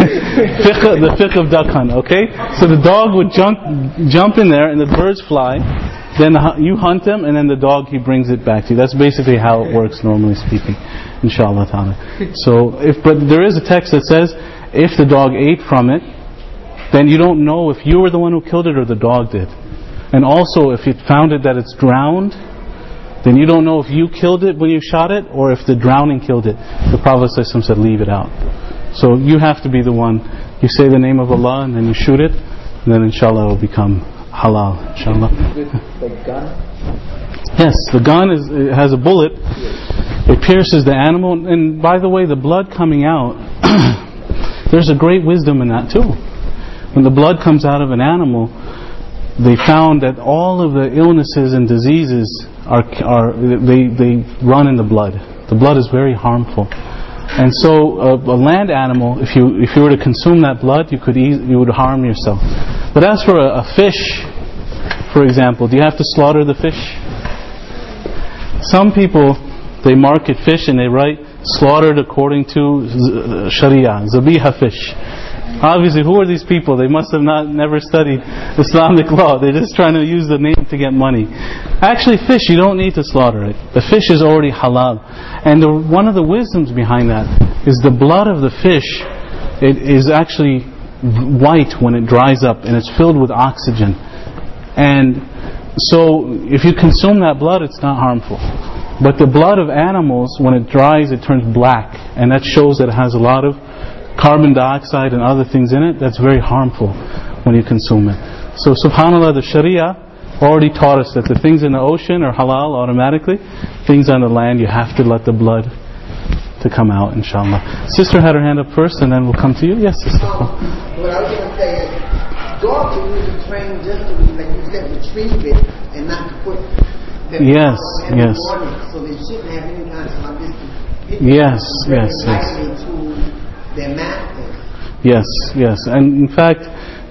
The fiqh of Duck Hunt. Okay, so the dog would jump in there, and the birds fly. Then you hunt them, and then the dog, he brings it back to you. That's basically how it works, normally speaking, inshallah ta'ala. So, but there is a text that says, if the dog ate from it, then you don't know if you were the one who killed it or the dog did. And also, if you found it that it's drowned, then you don't know if you killed it when you shot it or if the drowning killed it. The Prophet ﷺ said, leave it out. So you have to be the one. You say the name of Allah and then you shoot it, and then inshallah it will become halal, inshallah. The gun? Yes, the gun it has a bullet. It pierces the animal. And by the way, the blood coming out, there's a great wisdom in that too. When the blood comes out of an animal, they found that all of the illnesses and diseases they run in the blood. The blood is very harmful. And so a land animal, if you were to consume that blood, you would harm yourself. But as for a fish, for example, do you have to slaughter the fish? Some people, they market fish and they write slaughtered according to Sharia, zabiha fish. Obviously, who are these people? They must have never studied Islamic law. They're just trying to use the name to get money. Actually, fish, you don't need to slaughter it. The fish is already halal. And one of the wisdoms behind that is the blood of the fish, it is actually white when it dries up and it's filled with oxygen. And so, if you consume that blood, it's not harmful. But the blood of animals, when it dries, it turns black. And that shows that it has a lot of carbon dioxide and other things in it. That's very harmful when you consume it. So subhanAllah, the Sharia already taught us that the things in the ocean are halal automatically. Things on the land, you have to let the blood to come out, inshallah. Sister had her hand up first and then we'll come to you. Yes, sister. What I was going to say is, dogs are usually trained just to, like you said, retrieve it and not to put their yes. So they shouldn't have any kind of this. Yes. Their masters. Yes, and in fact,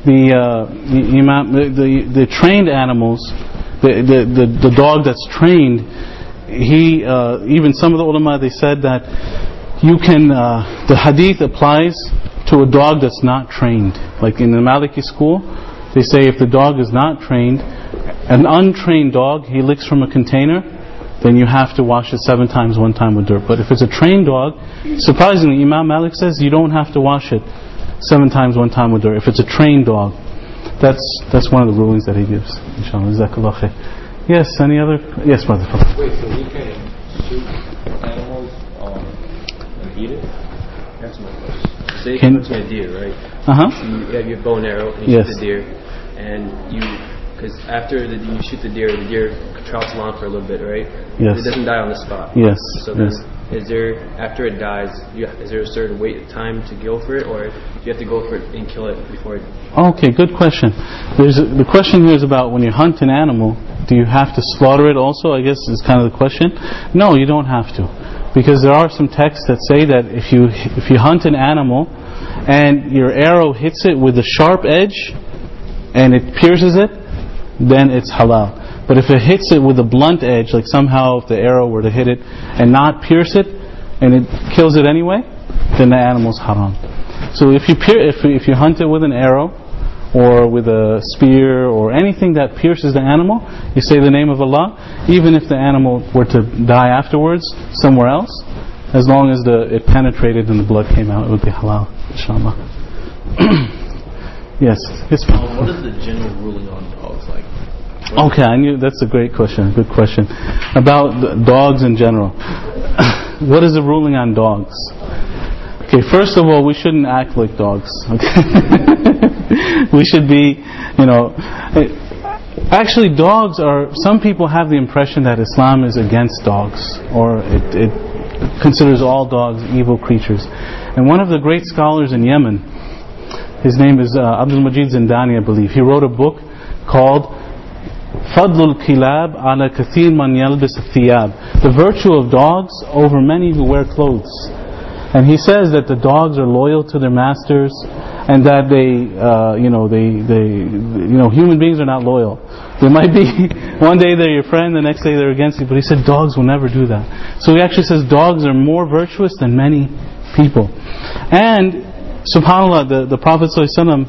the trained animals, the dog that's trained, even some of the ulama, they said that the hadith applies to a dog that's not trained. Like in the Maliki school, they say if the dog is not trained, an untrained dog, he licks from a container, then you have to wash it 7 times, 1 time with dirt. But if it's a trained dog, surprisingly, Imam Malik says you don't have to wash it 7 times, 1 time with dirt. If it's a trained dog, that's one of the rulings that he gives. Inshallah, jazakallah khair. Yes, any other? Yes, brother. Wait, so we can shoot animals and eat it? That's my question. Say you're hunting a deer, right? So you have your bow and arrow and you shoot the deer, and because after you shoot the deer trouts along for a little bit, right? Yes. It doesn't die on the spot. Yes. So then, after it dies, is there a certain wait time to go for it, or do you have to go for it and kill it before it? Okay, good question. The question here is about when you hunt an animal, do you have to slaughter it also? I guess is kind of the question. No, you don't have to, because there are some texts that say that if you hunt an animal and your arrow hits it with a sharp edge and it pierces it, then it's halal. But if it hits it with a blunt edge, like somehow if the arrow were to hit it and not pierce it, and it kills it anyway, then the animal's haram. So if you hunt it with an arrow, or with a spear or anything that pierces the animal, you say the name of Allah, even if the animal were to die afterwards somewhere else, as long as it penetrated and the blood came out, it would be halal, inshallah. Yes. What is the general ruling on dogs like? Okay, I knew that's a great question. Good question. About dogs in general. What is the ruling on dogs? Okay, first of all, we shouldn't act like dogs. Okay? We should be, actually dogs are, some people have the impression that Islam is against dogs, or it considers all dogs evil creatures. And one of the great scholars in Yemen, his name is Abdul Majid Zindani, I believe, he wrote a book called Fadlul Kilab ala Kathir Man Yalbis Thiyab, the virtue of dogs over many who wear clothes. And he says that the dogs are loyal to their masters, and that human beings are not loyal. They might be, one day they're your friend, the next day they're against you, but he said dogs will never do that. So he actually says dogs are more virtuous than many people. And subhanAllah, the Prophet ﷺ,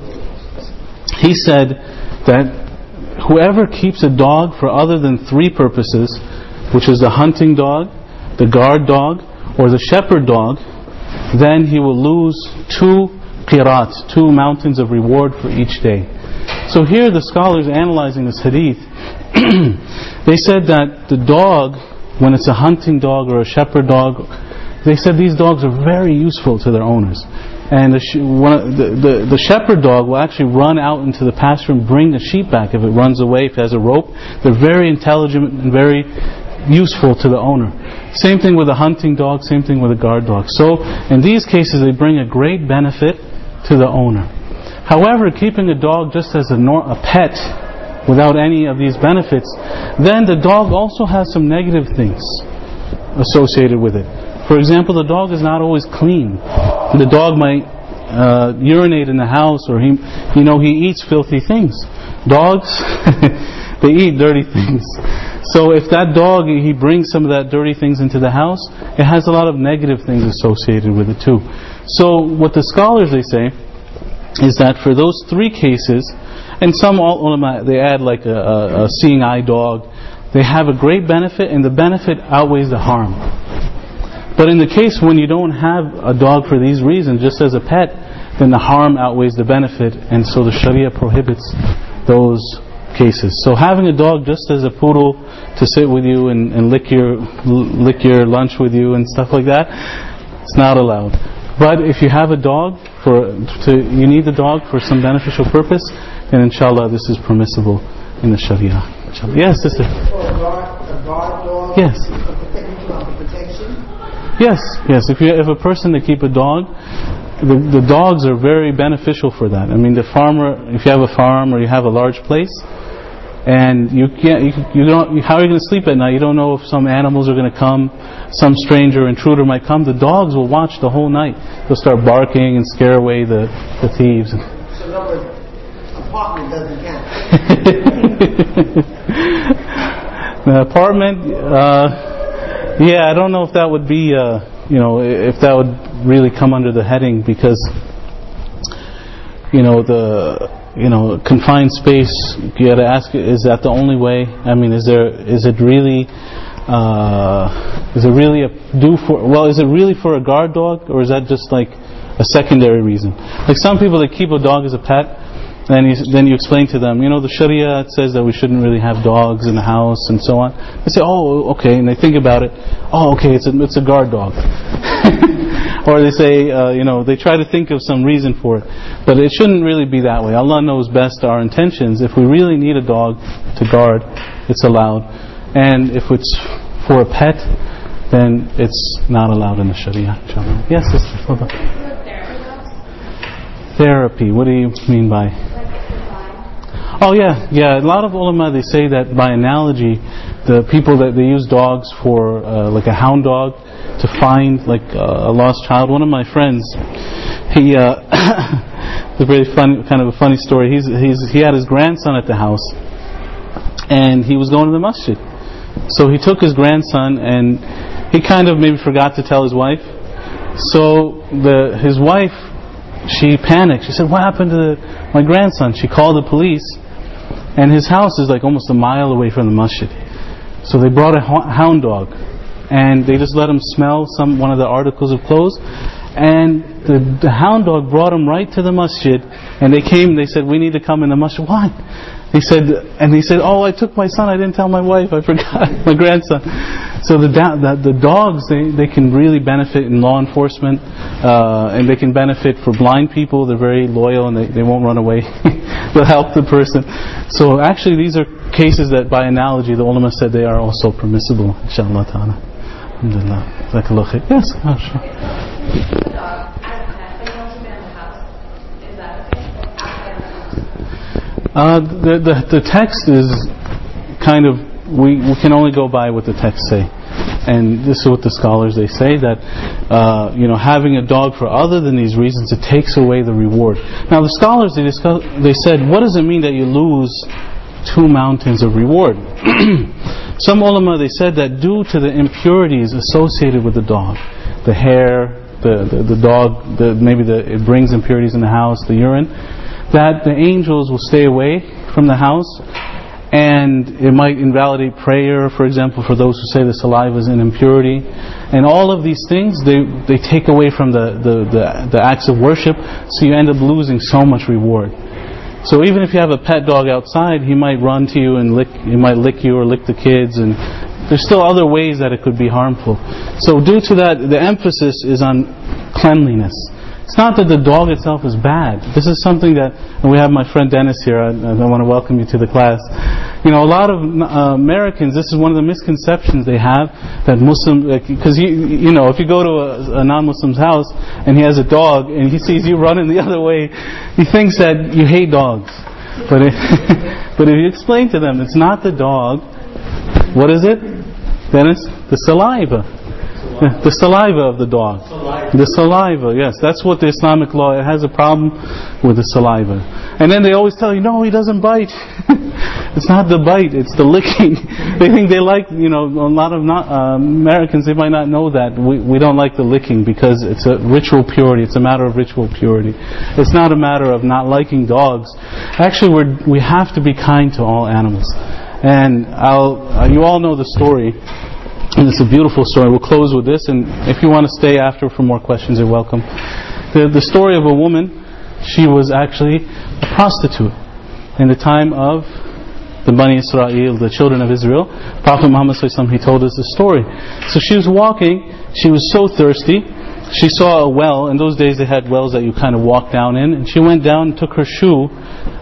he said that whoever keeps a dog for other than 3 purposes, which is the hunting dog, the guard dog, or the shepherd dog, then he will lose 2 qirat, 2 mountains of reward for each day. So here the scholars analyzing this hadith, they said that the dog, when it's a hunting dog or a shepherd dog, they said these dogs are very useful to their owners. And the shepherd dog will actually run out into the pasture and bring the sheep back if it runs away, if it has a rope. They're very intelligent and very useful to the owner. Same thing with a hunting dog, same thing with a guard dog. So in these cases they bring a great benefit to the owner. However, keeping a dog just as a pet without any of these benefits, then the dog also has some negative things associated with it. For example, the dog is not always clean. The dog might urinate in the house, or he eats filthy things. Dogs, they eat dirty things. So if that dog, he brings some of that dirty things into the house, it has a lot of negative things associated with it too. So what the scholars, they say, is that for those 3 cases, and some ulama, they add like a seeing eye dog, they have a great benefit, and the benefit outweighs the harm. But in the case when you don't have a dog for these reasons, just as a pet, then the harm outweighs the benefit, and so the Sharia prohibits those cases. So having a dog just as a poodle to sit with you and lick your lunch with you and stuff like that, it's not allowed. But if you have a dog you need the dog for some beneficial purpose, then inshallah this is permissible in the Sharia. Yes, sister. A guard dog? Yes. Protection? Yes. If a person to keep a dog, the dogs are very beneficial for that. I mean, the farmer, if you have a farm or you have a large place, and how are you going to sleep at night? You don't know if some animals are going to come, some stranger intruder might come. The dogs will watch the whole night. They'll start barking and scare away the thieves. So in other words, apartment doesn't count. The apartment, I don't know if that would be, if that would really come under the heading, because, confined space, you got to ask, is that the only way? I mean, is it really for a guard dog, or is that just like a secondary reason? Like some people, they keep a dog as a pet, and then you explain to them, the Sharia says that we shouldn't really have dogs in the house and so on. They say, oh, okay, and they think about it. Oh, okay, it's a guard dog. Or they say, they try to think of some reason for it. But it shouldn't really be that way. Allah knows best our intentions. If we really need a dog to guard, it's allowed. And if it's for a pet, then it's not allowed in the Sharia. Yes, sister. Hold on. Therapy. What do you mean by? Oh yeah. A lot of ulama, they say that by analogy, the people that they use dogs for, like a hound dog, to find like a lost child. One of my friends, he it's a very funny, kind of a funny story. He had his grandson at the house, and he was going to the masjid. So he took his grandson, and he kind of maybe forgot to tell his wife. So his wife she panicked. She said, "What happened to my grandson?" She called the police, and his house is like almost a mile away from the masjid. So they brought a hound dog, and they just let him smell one of the articles of clothes, and the hound dog brought him right to the masjid. And they came. They said, "We need to come in the masjid." Why? He said, "Oh, I took my son. I didn't tell my wife. I forgot my grandson." So the dogs, they can really benefit in law enforcement, and they can benefit for blind people. They're very loyal and they won't run away. They'll help the person. So actually, these are cases that, by analogy, the ulama said they are also permissible. Inshallah ta'ala. Alhamdulillah. Jazakallah khair. Yes. Sure. The text is kind of, we can only go by what the text say, and this is what the scholars they say, that having a dog for other than these reasons, it takes away the reward. Now the scholars they said, what does it mean that you lose 2 mountains of reward? Some ulama they said that due to the impurities associated with the dog, the hair, the dog, it brings impurities in the house, the urine, that the angels will stay away from the house, and it might invalidate prayer, for example, for those who say the saliva is an impurity, and all of these things they take away from the acts of worship, so you end up losing so much reward. So even if you have a pet dog outside, he might run to you and he might lick you or lick the kids, and there's still other ways that it could be harmful. So due to that, the emphasis is on cleanliness. It's not that the dog itself is bad. This is something that, and we have my friend Dennis here, I want to welcome you to the class. A lot of Americans, this is one of the misconceptions they have, that Muslim, because if you go to a non-Muslim's house and he has a dog and he sees you running the other way, he thinks that you hate dogs. But if you explain to them, it's not the dog. What is it, Dennis? The saliva. The saliva of the dog. The saliva, yes. That's what the Islamic law, it has a problem with the saliva. And then they always tell you, no, he doesn't bite. It's not the bite, it's the licking. They think they like, a lot of Americans, they might not know that. We don't like the licking because it's a ritual purity. It's a matter of ritual purity. It's not a matter of not liking dogs. Actually, we have to be kind to all animals. And you all know the story. And it's a beautiful story. We'll close with this, and if you want to stay after for more questions, you're welcome. The story of a woman, she was actually a prostitute in the time of the Bani Israel, the children of Israel. Prophet Muhammad ﷺ, he told us the story. So she was walking, she was so thirsty, she saw a well. In those days they had wells that you kind of walk down in, and she went down and took her shoe.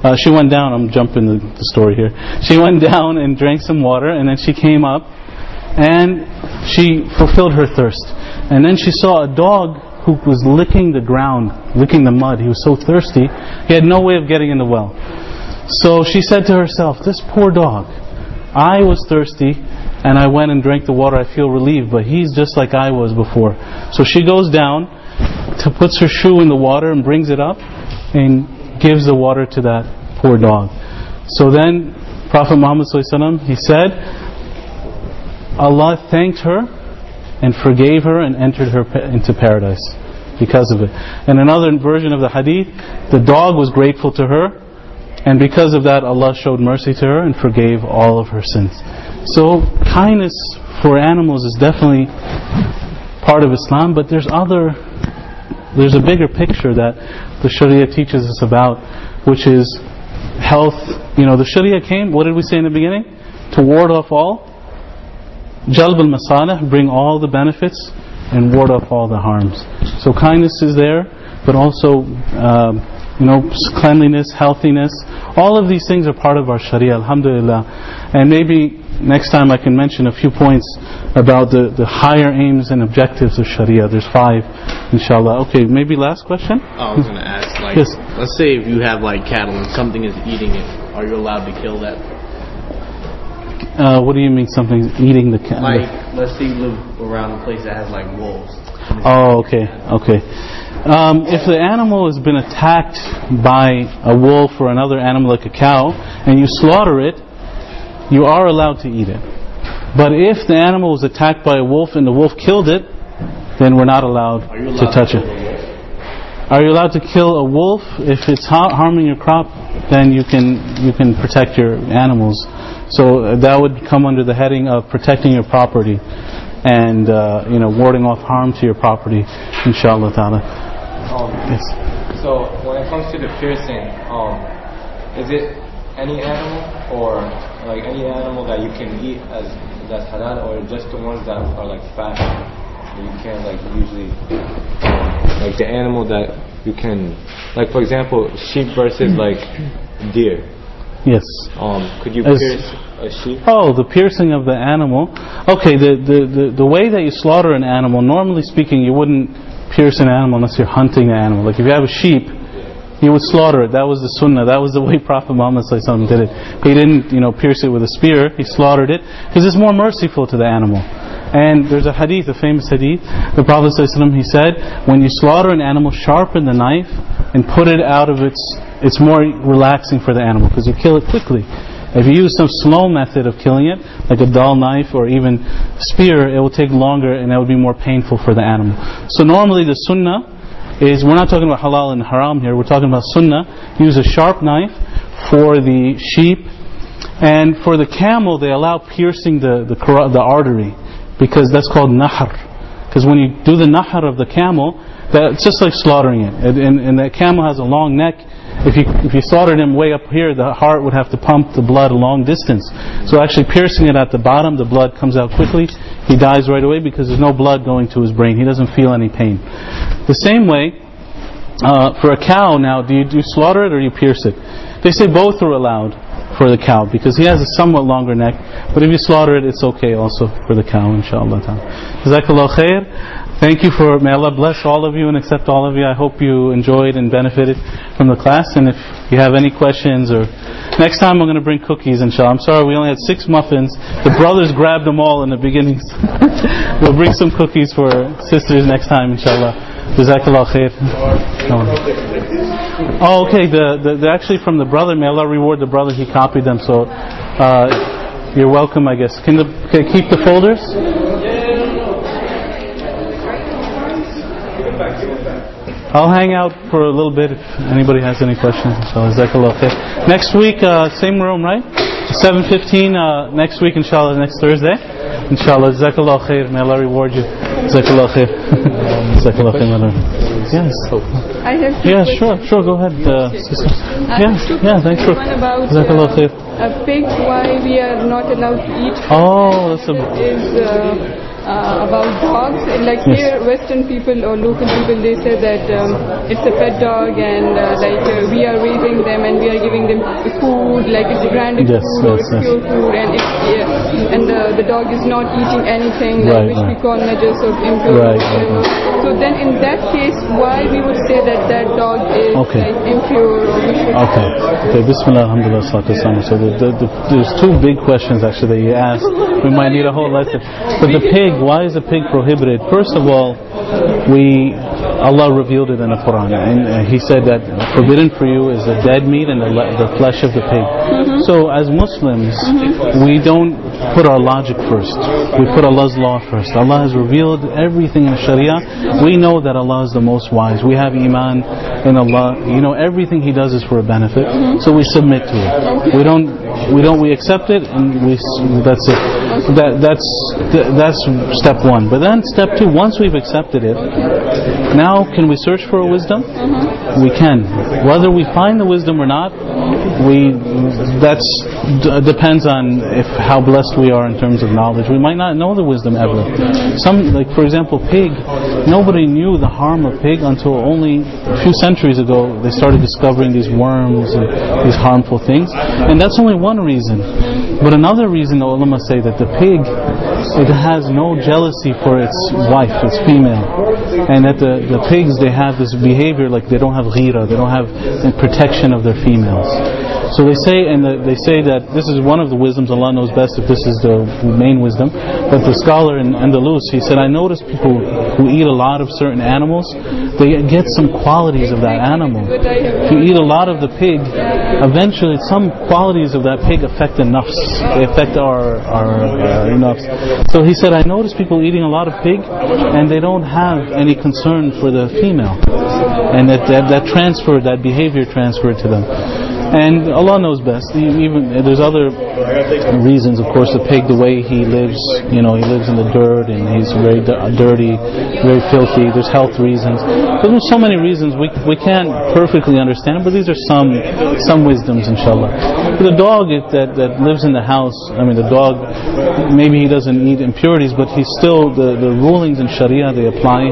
I'm jumping the story here. She went down and drank some water, and then she came up, and she fulfilled her thirst. And then she saw a dog who was licking the ground, licking the mud. He was so thirsty, he had no way of getting in the well. So she said to herself, this poor dog, I was thirsty and I went and drank the water, I feel relieved, but he's just like I was before. So she goes down, puts her shoe in the water and brings it up and gives the water to that poor dog. So then Prophet Muhammad ﷺ, he said, Allah thanked her and forgave her and entered her into paradise because of it. And another version of the hadith, the dog was grateful to her, and because of that Allah showed mercy to her and forgave all of her sins. So kindness for animals is definitely part of Islam, but there's a bigger picture that the Sharia teaches us about, which is health. The Sharia came, what did we say in the beginning? To ward off all Jalb al-Masalih, bring all the benefits and ward off all the harms. So kindness is there, but also cleanliness, healthiness. All of these things are part of our Sharia, alhamdulillah. And maybe next time I can mention a few points about the higher aims and objectives of Sharia. There's 5, inshallah. Okay, maybe last question? I was going to ask, yes. Let's say if you have cattle and something is eating it, are you allowed to kill that? What do you mean something's eating the cattle? Let's say you live around a place that has wolves. Oh, okay. If the animal has been attacked by a wolf or another animal like a cow, and you slaughter it, you are allowed to eat it. But if the animal was attacked by a wolf and the wolf killed it, then we're not allowed to touch it. Are you allowed to kill a wolf? If it's harming your crop, then you can protect your animals. So that would come under the heading of protecting your property and warding off harm to your property, inshallah ta'ala. Yes. So when it comes to the piercing, is it any animal or like any animal that you can eat that's halal, or just the ones that are like fat that you can't like usually, like the animal that you can, like for example sheep versus like deer? Yes. Could you pierce a sheep? Oh, the piercing of the animal. Okay, the way that you slaughter an animal, normally speaking, you wouldn't pierce an animal unless you're hunting the animal. Like if you have a sheep, you would slaughter it. That was the sunnah. That was the way Prophet Muhammad ﷺ did it. He didn't, pierce it with a spear. He slaughtered it because it's more merciful to the animal. And there's a hadith, a famous hadith. The Prophet ﷺ, he said, when you slaughter an animal, sharpen the knife and put it out of it's more relaxing for the animal because you kill it quickly. If you use some slow method of killing it, like a dull knife or even spear, it will take longer and that would be more painful for the animal. So normally the sunnah is, we're not talking about halal and haram here, we're talking about sunnah. Use a sharp knife for the sheep, and for the camel they allow piercing the artery, because that's called nahr. Because when you do the nahr of the camel, that's just like slaughtering it. And the camel has a long neck. If you slaughtered him way up here, the heart would have to pump the blood a long distance. So actually piercing it at the bottom, the blood comes out quickly. He dies right away because there's no blood going to his brain. He doesn't feel any pain. The same way, for a cow now, do you slaughter it or you pierce it? They say both are allowed for the cow because he has a somewhat longer neck. But if you slaughter it, it's okay also for the cow, inshallah. Jazakallah khair. Thank you may Allah bless all of you and accept all of you. I hope you enjoyed and benefited from the class. And if you have any questions, or next time I'm going to bring cookies, inshallah. I'm sorry we only had 6 muffins. The brothers grabbed them all in the beginning. We'll bring some cookies for sisters next time, inshallah. Jazakallah khair. Oh, okay. The actually from the brother, may Allah reward the brother. He copied them, so you're welcome, I guess. Can keep the folders? I'll hang out for a little bit if anybody has any questions. Inshallah. Jazakallah khair. Next week, same room, right? 7:15 next week, inshallah, next Thursday. Inshallah. Jazakallah khair. May Allah reward you. Jazakallah khair. Jazakallah khair. Yes. I have sure. Go ahead, sister. Thanks for. One about Jazakallah khair. A pig. Why we are not allowed to eat? Oh, that's about dogs. Like here, Western people or local people, they say that it's a pet dog, and we are raising them and we are giving them food, like it's branded food, it's pure food, and the dog is not eating anything which we call najis or impure. So then in that case, why we would say that dog is impure, or we should... Okay, Bismillah, alhamdulillah, salatu wassalam. So there's 2 big questions actually that you asked. We might need a whole lesson. But the pig, why is a pig prohibited? First of all, Allah revealed it in the Quran, and He said that forbidden for you is the dead meat and the flesh of the pig. So as Muslims, we don't put our logic first. We put Allah's law first. Allah has revealed everything in Sharia. We know that Allah is the most wise. We have iman in Allah. Everything He does is for a benefit. So we submit to it. We accept it, and that's it. That's step 1. But then step 2, once we've accepted it, now can we search for a wisdom? We can. Whether we find the wisdom or not, depends on how blessed we are in terms of knowledge. We might not know the wisdom ever. For example, pig. Nobody knew the harm of pig until only a few centuries ago. They started discovering these worms and these harmful things, and that's only one reason. But another reason, the ulama say, that the pig, it has no jealousy for its wife, its female, and that the pigs, they have this behavior like they don't have ghira, they don't have protection of their females. So they say that this is one of the wisdoms. Allah knows best if this is the main wisdom. But the scholar in Andalus, he said, I notice people who eat a lot of certain animals, they get some qualities of that animal. If you eat a lot of the pig, eventually some qualities of that pig affect the nafs. They affect our nafs. So he said, I notice people eating a lot of pig, and they don't have any concern for the female. and that transfer, that behavior transferred to them. And Allah knows best. Even there's other reasons, of course. The pig, the way he lives, he lives in the dirt, and he's very dirty, very filthy. There's health reasons. But there's so many reasons we can't perfectly understand. But these are some wisdoms, inshallah. The dog that lives in the house. I mean, the dog, maybe he doesn't eat impurities, but he's still the rulings in Sharia, they apply.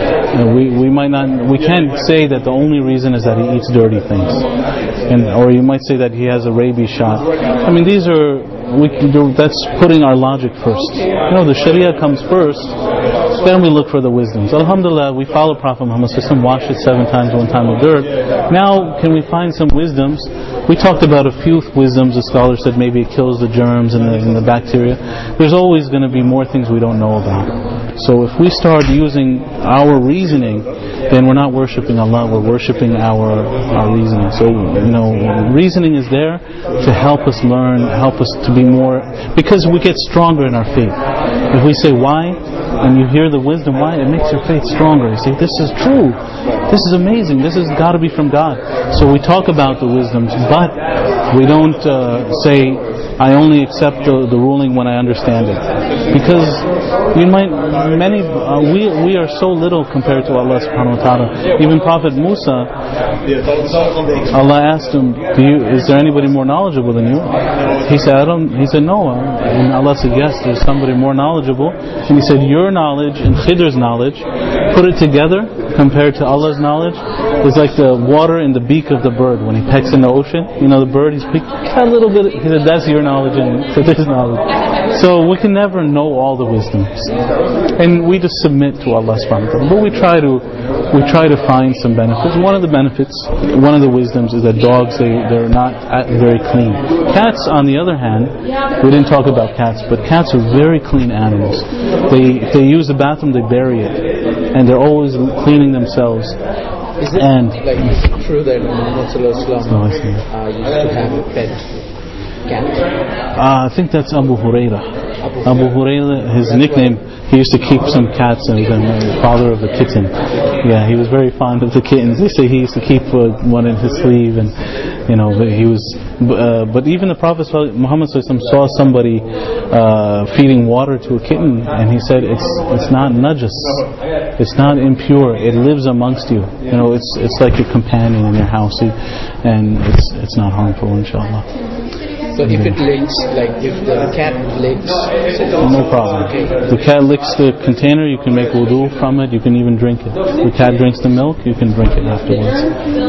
We can't say that the only reason is that he eats dirty things. Or you might say that he has a rabies shot. I mean, that's putting our logic first. The Sharia comes first, then we look for the wisdoms. Alhamdulillah, we follow Prophet Muhammad SAW, wash it 7 times, 1 time with dirt. Now, can we find some wisdoms? We talked about a few wisdoms. The scholars said maybe it kills the germs and the bacteria. There's always going to be more things we don't know about. So if we start using our reasoning, then we're not worshipping Allah, we're worshipping our reasoning. So, reasoning is there to help us learn, help us to be more, because we get stronger in our faith. If we say why, and you hear the wisdom why, it makes your faith stronger. You say, this is true, this is amazing, this has got to be from God. So we talk about the wisdoms, but we don't say, I only accept the ruling when I understand it, because we are so little compared to Allah subhanahu wa ta'ala. Even Prophet Musa, Allah asked him, is there anybody more knowledgeable than you? He said no, and Allah said yes, there's somebody more knowledgeable. And he said, your knowledge and Khidr's knowledge, put it together compared to Allah's knowledge, is like the water in the beak of the bird when he pecks in the ocean. The bird, he's picking a little bit. He said, that's your knowledge and so this knowledge. So we can never know all the wisdoms, and we just submit to Allah subhanahu wa ta'ala. But we try to find some benefits. One of the benefits, one of the wisdoms, is that dogs, they're not very clean. Cats, on the other hand, we didn't talk about cats, but cats are very clean animals. If they use the bathroom, they bury it, and they're always cleaning themselves. Is it true that Muhammad used to have a pet cat? I think that's Abu Hurairah. Abu Hurairah, his nickname, he used to keep some cats, and the father of a kitten. Yeah, he was very fond of the kittens. They say he used to keep one in his sleeve, and he was. But even the Prophet Muhammad saw somebody feeding water to a kitten, and he said it's not najas, it's not impure. It lives amongst you. It's like your companion in your house, and it's not harmful, inshallah. So if it licks, like if the cat licks, no problem. If the cat licks the container, you can make wudu from it. You can even drink it. If the cat drinks the milk, you can drink it afterwards.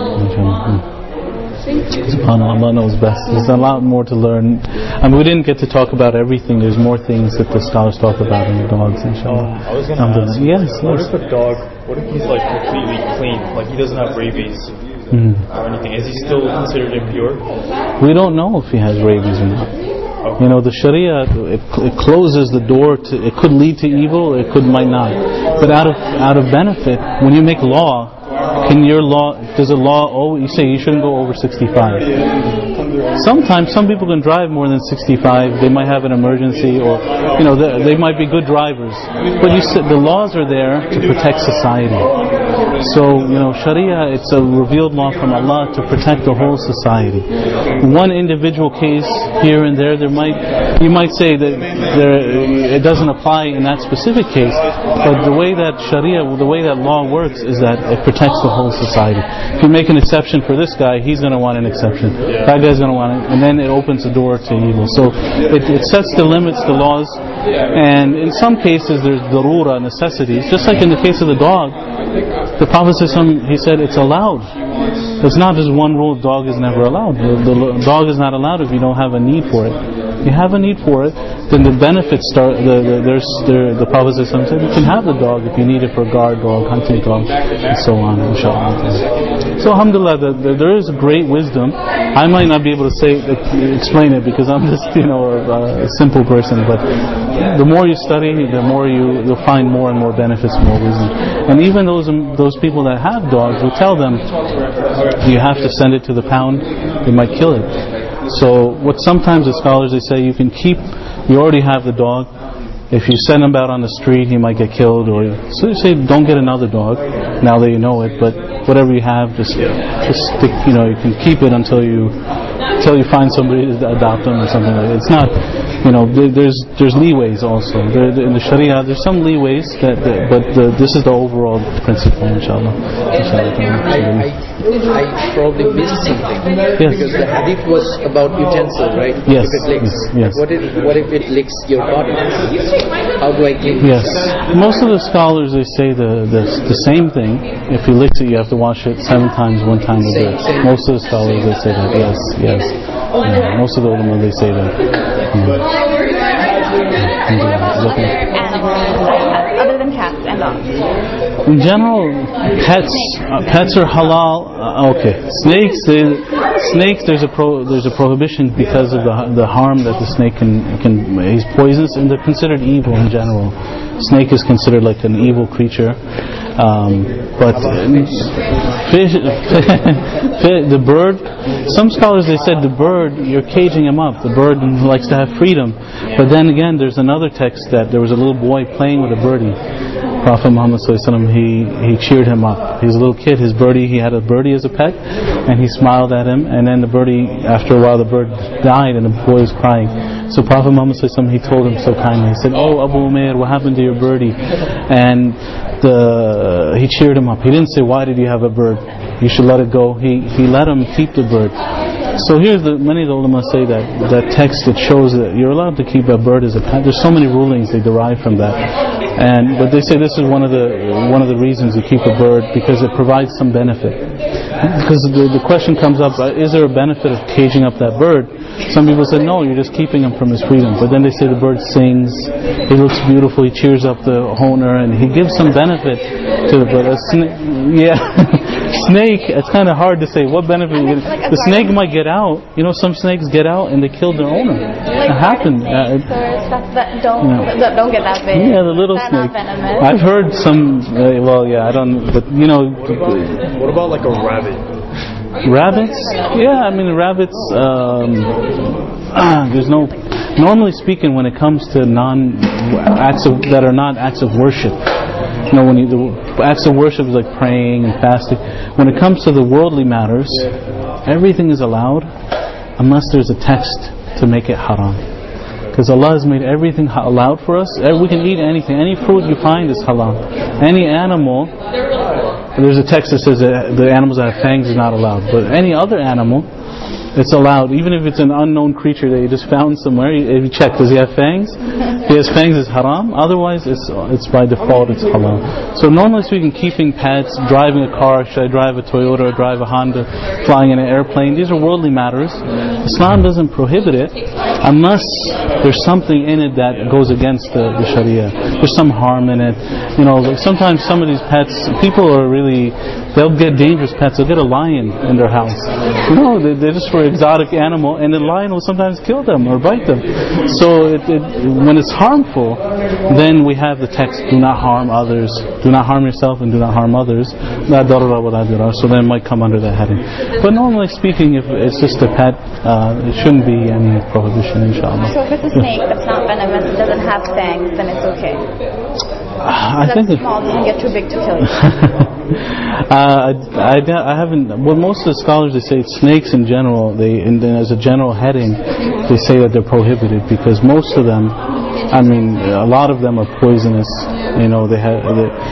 SubhanAllah, Allah knows best. There's a lot more to learn. We didn't get to talk about everything. There's more things that the scholars talk about in the dogs, inshallah. I was going to ask, yes. What if a dog, what if he's like completely clean, like he doesn't have rabies or anything? Is he still considered impure? We don't know if he has rabies or not. Okay. The Sharia, it closes the door to, it could lead to evil, it might not. But out of benefit, when you make law, does a law, you say you shouldn't go over 65. Sometimes some people can drive more than 65. They might have an emergency, or they might be good drivers. But the laws are there to protect society. So Sharia, it's a revealed law from Allah to protect the whole society. One individual case here and there, you might say that it doesn't apply in that specific case. But the way that Sharia, the way that law works, is that it protects the whole society. If you make an exception for this guy, he's going to want an exception. That guy's going to want it, and then it opens the door to evil. So it sets the limits, the laws, and in some cases there's darura, necessities. Just like in the case of the dog, the Prophet he said it's allowed. It's not just one rule, dog is never allowed. The dog is not allowed if you don't have a need for it. If you have a need for it, then the benefits start. The Prophet said you can have the dog if you need it for a guard dog, hunting dog, and so on, inshallah. So alhamdulillah, there is great wisdom. I might not be able to explain it because I'm just a simple person, but the more you study, the more you'll find more and more benefits, more wisdom. And even those people that have dogs, we tell them you have to send it to the pound, they might kill it. So what sometimes the scholars, they say you already have the dog, if you send him out on the street, he might get killed. Or so you say, don't get another dog. Now that you know it, but whatever you have, just stick. You know, you can keep it until you find somebody to adopt them or something like that. It's not. You know, there's leeways also. In the Sharia, there's some leeways, but this is the overall principle, inshallah. I probably missed something. Yes. Because the hadith was about utensil, right? Yes. If it licks. Yes. What if it licks your body? How do I give it? Yes. Most of the scholars, they say the same thing. If he licks it, you have to wash it 7 times, 1 time a day. Most of the scholars, they say that. Yes. Yes. Yeah, most of the ulama, they say that. Other than cats and dogs? In general, pets are halal. Okay, snakes. There's a prohibition because of the harm that the snake can. He's poisonous, and they're considered evil in general. Snake is considered like an evil creature. But fish, the bird. Some scholars, they said the bird, you're caging him up. The bird likes to have freedom. But then again, there's another text that there was a little boy playing with a birdie. Prophet Muhammad ﷺ, he cheered him up. He was a little kid. He had a birdie as a pet, and he smiled at him. And then the birdie, after a while, the bird died, and the boy was crying. So Prophet Muhammad ﷺ, he told him so kindly. He said, "Oh, Abu Umair, what happened to your birdie?" And he cheered him up. He didn't say, "Why did you have a bird? You should let it go." He let him keep the bird. So many of the ulama say that text that shows that you're allowed to keep a bird as a pet. There's so many rulings they derive from that, but they say this is one of the reasons you keep a bird, because it provides some benefit. Because the question comes up: is there a benefit of caging up that bird? Some people say no, you're just keeping him from his freedom. But then they say the bird sings, he looks beautiful, he cheers up the owner, and he gives some benefit to the bird. Snake, it's kind of hard to say what benefit. The snake might get out. You know, some snakes get out and they kill their owner. It happened. Don't get that big. Yeah, the little snake. I've heard some. I don't. But you know. What about like a rabbit? Rabbits? Yeah, I mean rabbits. There's no. Normally speaking, when it comes to acts that are not acts of worship. You know, the acts of worship is like praying and fasting. When it comes to the worldly matters, everything is allowed unless there's a text to make it haram. Because Allah has made everything allowed for us. We can eat anything. Any fruit you find is halal. Any animal, there's a text that says that the animals that have fangs is not allowed. But any other animal, it's allowed. Even if it's an unknown creature that you just found somewhere, if you check, does he have fangs? If he has fangs, it's haram. Otherwise, it's by default, it's halal. So normally speaking, keeping pets, driving a car, should I drive a Toyota or drive a Honda, flying in an airplane, these are worldly matters. Islam doesn't prohibit it unless there's something in it that goes against the Sharia. There's some harm in it. You know, like sometimes some of these pets, people are really, they'll get dangerous pets. They'll get a lion in their house. You know, they're just for exotic animal, and the lion will sometimes kill them or bite them. So when it's harmful, then we have the text: do not harm others, do not harm yourself, and do not harm others. So then it might come under that heading. But normally speaking, if it's just a pet, it shouldn't be any prohibition, inshallah. So if it's a snake that's not venomous, it doesn't have fangs, then it's okay? I think it's small, doesn't get too big to kill you. I haven't. Well, most of the scholars, they say snakes in general. As a general heading, they say that they're prohibited because most of them, I mean, a lot of them are poisonous. You know, they have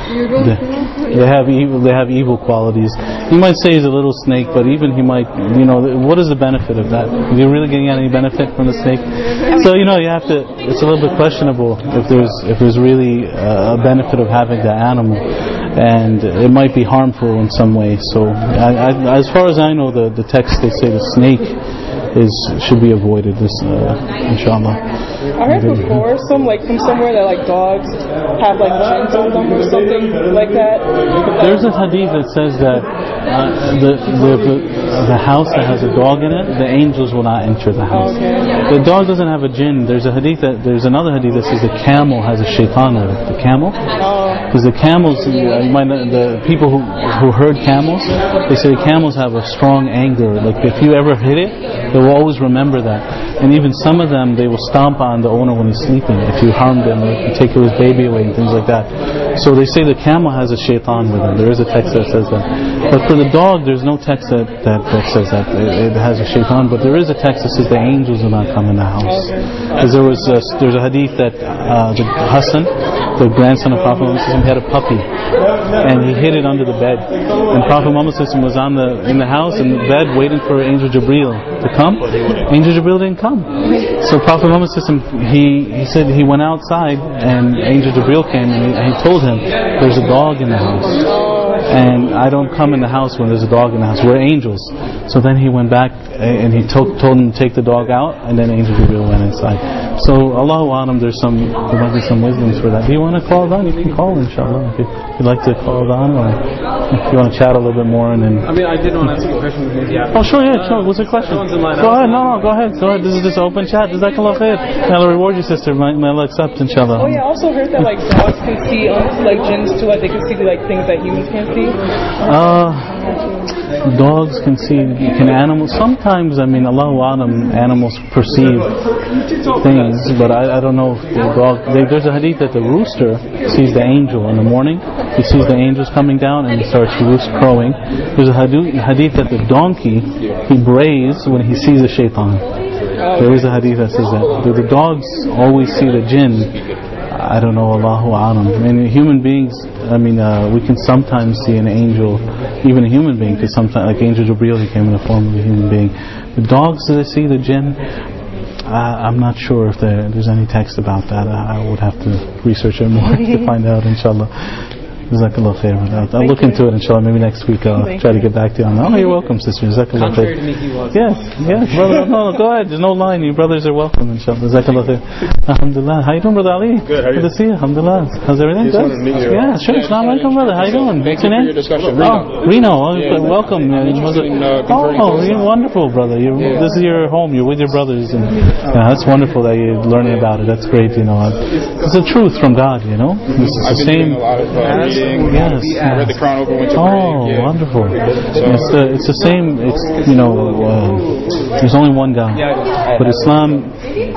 evil qualities. You might say he's a little snake, but even he might, you know, what is the benefit of that? Are you really getting any benefit from the snake? So you know, you have to. It's a little bit questionable if there's really a benefit of having the animal, and it might be harmful in some way. So as far as I know, the text, they say the snake should be avoided. Inshallah. I heard before from somewhere that dogs have gems on them or something like that. There's a hadith that says that the house that has a dog in it, the angels will not enter the house. Okay. The dog doesn't have a jinn. There's another hadith that says the camel has a shaitan with it. The camel, because the camels, the people who herd camels, they say the camels have a strong anger. Like if you ever hit it, they will always remember that. And even some of them, they will stomp on the owner when he's sleeping if you harm them, or if you take his baby away and things like that. So they say the camel has a shaitan with him. There is a text that says that. But for the dog, there's no text that says that it has a shaitan. But there is a text that says the angels do not come in the house. Because there's a hadith that Hassan, the grandson of Prophet Muhammad, had a puppy, and he hid it under the bed. And Prophet Muhammad was in the house in the bed waiting for Angel Jibreel to come. Angel Jibreel didn't come. So Prophet Muhammad he said he went outside and Angel Jibreel came and he told him there's a dog in the house. And I don't come in the house when there's a dog in the house. We're angels. So then he went back and he told him to take the dog out, and then Angel Jibreel went inside. So Allahu A'lam, there might be some wisdoms for that. Do you want to call it on? You can call, inshallah. If you'd like to call it on, or if you want to chat a little bit more, and then. I mean, I did want to ask you a question. Oh, sure, yeah, sure. What's your question? Go ahead. No, go ahead. This is just open chat. Jazakallah khair. May Allah reward you, sister. May Allah accept, inshallah. Oh yeah, I also heard that like dogs can see like jinns too, like they can see like things that humans can't see. Dogs can see. Can animals? Sometimes, I mean, Allahu A'lam, animals perceive things, but I don't know if the dog. There's a hadith that the rooster sees the angel in the morning. He sees the angels coming down and he starts crowing. There's a hadith that the donkey, he brays when he sees a shaitan. There is a hadith that says that. Do the dogs always see the jinn? I don't know, Allahu A'lam. I mean, human beings, we can sometimes see an angel, even a human being, because sometimes, like Angel Jibreel, he came in the form of a human being. The dogs, do they see the jinn? I'm not sure if there's any text about that. I would have to research it more to find out, inshallah. Jazakallah khair. I'll look into it, inshallah. Maybe next week I'll try to get back to you on that. Oh, you're welcome, sister. Jazakallah khair. Yes, brother. No, go ahead. There's no line. You brothers are welcome, inshallah. Jazakallah khair. Alhamdulillah. How you doing, Brother Ali? Good. How are you? Good to see you. Alhamdulillah. How's everything? Good. Yeah, sure. Assalamu alaikum, brother. How you doing? Thank you for your discussion. Reno. Welcome. Wonderful, brother. This is your home. You're with your brothers, and that's wonderful that you're learning about it. That's great. It's the truth from God. It's the same. Yes. I read the Quran over winter break. Oh, wonderful. It's the same. There's only one God, but Islam,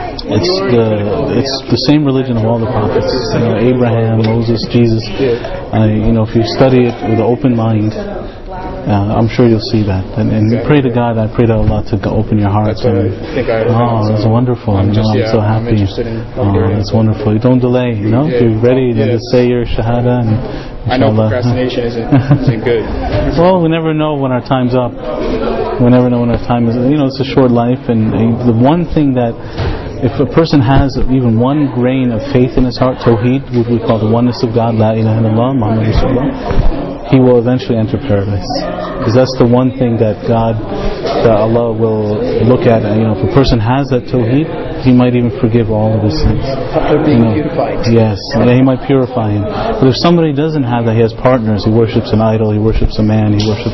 it's the same religion of all the prophets. Abraham, Moses, Jesus. If you study it with an open mind, I'm sure you'll see that. And pray to God. I pray to Allah to open your heart. It's wonderful. I'm so happy. It's wonderful. You don't delay. If you're ready, then just say your shahada. And I know procrastination isn't good. Well, we never know when our time's up. We never know when our time is. It's a short life, and the one thing that, if a person has even one grain of faith in his heart, tawheed, what we call the oneness of God, la ilaha illallah, Muhammad Rasulullah, he will eventually enter paradise. Because that's the one thing that Allah will look at. If a person has that tawheed, He might even forgive all of his sins. After being purified. Yes, He might purify him. But if somebody doesn't have that, he has partners, he worships an idol, he worships a man, he worships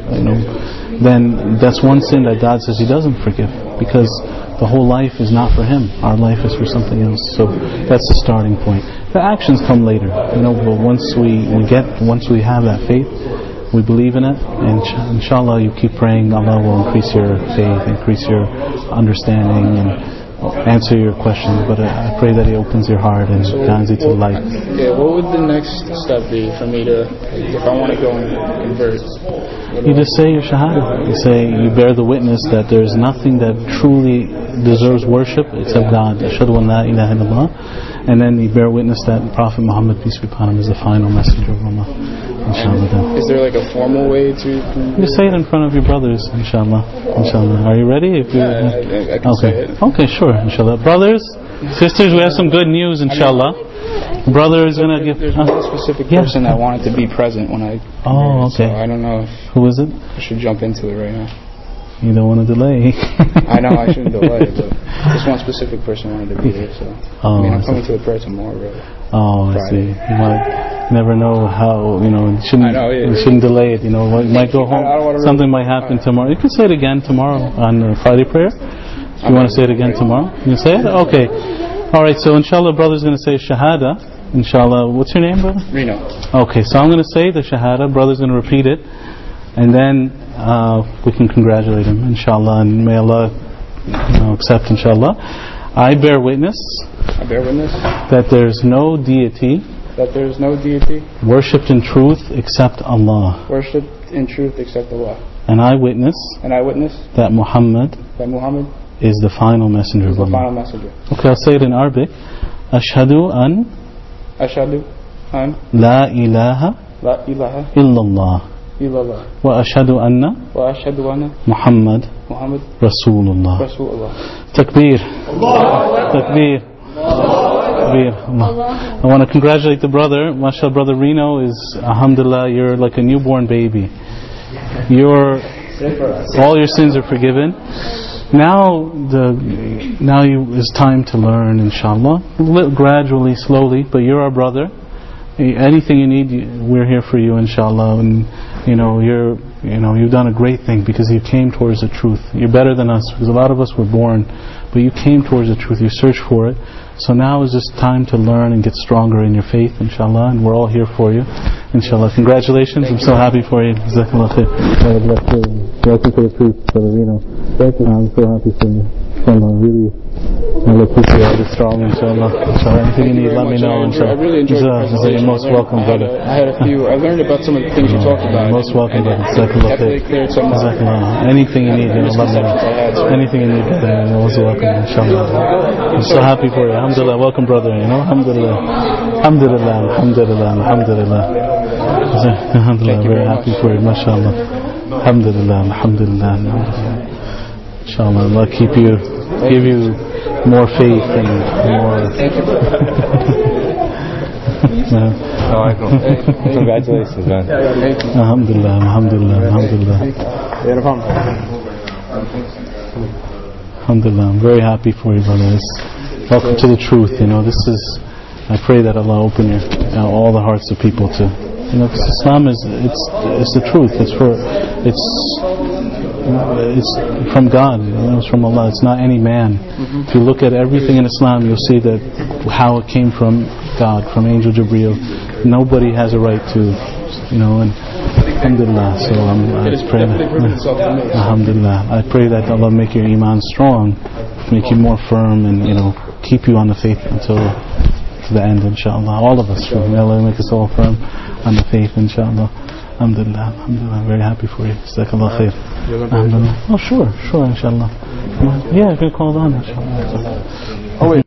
then that's one sin that God says He doesn't forgive, because the whole life is not for Him. Our life is for something else. So that's the starting point. The actions come later, but once we have that faith, we believe in it, and inshallah you keep praying, Allah will increase your faith, increase your understanding, and answer your questions. But I pray that He opens your heart and guides you to the light. Yeah, what would the next step be for me to, if I want to go and convert? You just say your shahada. You bear the witness that there is nothing that truly deserves worship except God. Ashhadu an la ilaha illallah. And then you bear witness that Prophet Muhammad, peace be upon him, is the final messenger of Allah. Inshallah. Is there like a formal way to? You say it in front of your brothers, inshallah. Inshallah. Are you ready? I can say it. Okay, sure, inshallah. Brothers, sisters, we have some good news, inshallah. Brother is going to give... There's one specific person that wanted to be present when I... Oh, okay. So I don't know if... Who is it? I should jump into it right now. You don't want to delay. I know I shouldn't delay, but this one specific person wanted to be there, so... I'm coming to the prayer tomorrow, really. Oh, Friday. I see. You might never know how, you shouldn't delay it, It might go home. Something might happen tomorrow. You can say it again tomorrow on Friday prayer. You want to say it again tomorrow? You say it? Okay. Alright, so inshallah, brother's going to say shahada. Inshallah, what's your name, brother? Reno. Okay, so I'm going to say the shahada, brother's going to repeat it, and then we can congratulate him, inshallah, and may Allah accept, inshallah. I bear witness. I bear witness. That there is no deity. That there is no deity. Worshipped in truth except Allah. Worshipped in truth except Allah. And I witness. And I witness. That Muhammad. That Muhammad. Is the final messenger of Allah. The final messenger. Okay, I'll say it in Arabic. Ashhadu an. Ashhadu an. La ilaha. La ilaha. Illallah. Illallah. Wa ashhadu anna. Wa ashhadu anna. Muhammad. Muhammad. Rasulullah. Rasulullah. Takbir. Allah. Takbir. Takbir. Allah. I want to congratulate the brother. MashaAllah, brother Reno is, alhamdulillah, you're like a newborn baby. All your sins are forgiven. Now it's time to learn, inshallah. Gradually, slowly, but you're our brother. Anything you need, we're here for you, inshallah. And you've done a great thing because you came towards the truth. You're better than us because a lot of us were born, but you came towards the truth. You searched for it. So now is just time to learn and get stronger in your faith, inshallah. And we're all here for you, inshallah. Congratulations! I'm so happy for you. Jazakallah khair. Welcome to the truth, Brother Reno. I'm so happy for you. Inshallah, really. Allah keep you all strong, inshallah. Anything you need, let me know, inshallah. I really enjoyed the You're presentation. most welcome, brother. I learned about some of the things you talked about. Most welcome, brother. Jazakallah khair. Anything you need, let me know. Anything you need, you're most welcome, inshallah. I'm so happy for you. Alhamdulillah. Welcome, brother. Alhamdulillah. Alhamdulillah. Alhamdulillah. Alhamdulillah. Alhamdulillah. Very happy for you, mashallah. Alhamdulillah. Alhamdulillah. Alhamdulillah. Inshallah, Allah give you more faith and more. Congratulations, man. Alhamdulillah, alhamdulillah, alhamdulillah. Alhamdulillah, I'm very happy for you, brothers. Welcome to the truth. I pray that Allah open all the hearts of people to, because Islam is the truth. It's from God. It's from Allah. It's not any man. If you look at everything in Islam, you'll see that how it came from God, from Angel Jibreel. Nobody has a right to, and alhamdulillah. So I pray that, alhamdulillah. I pray that Allah make your iman strong, make you more firm, and keep you on the faith until to the end, inshallah. All of us, may Allah make us all firm on the faith, inshallah. Alhamdulillah, alhamdulillah. I'm very happy for you. Jazakallah khair. Alhamdulillah. Oh, sure, inshallah. Yeah, I can call it on, inshallah.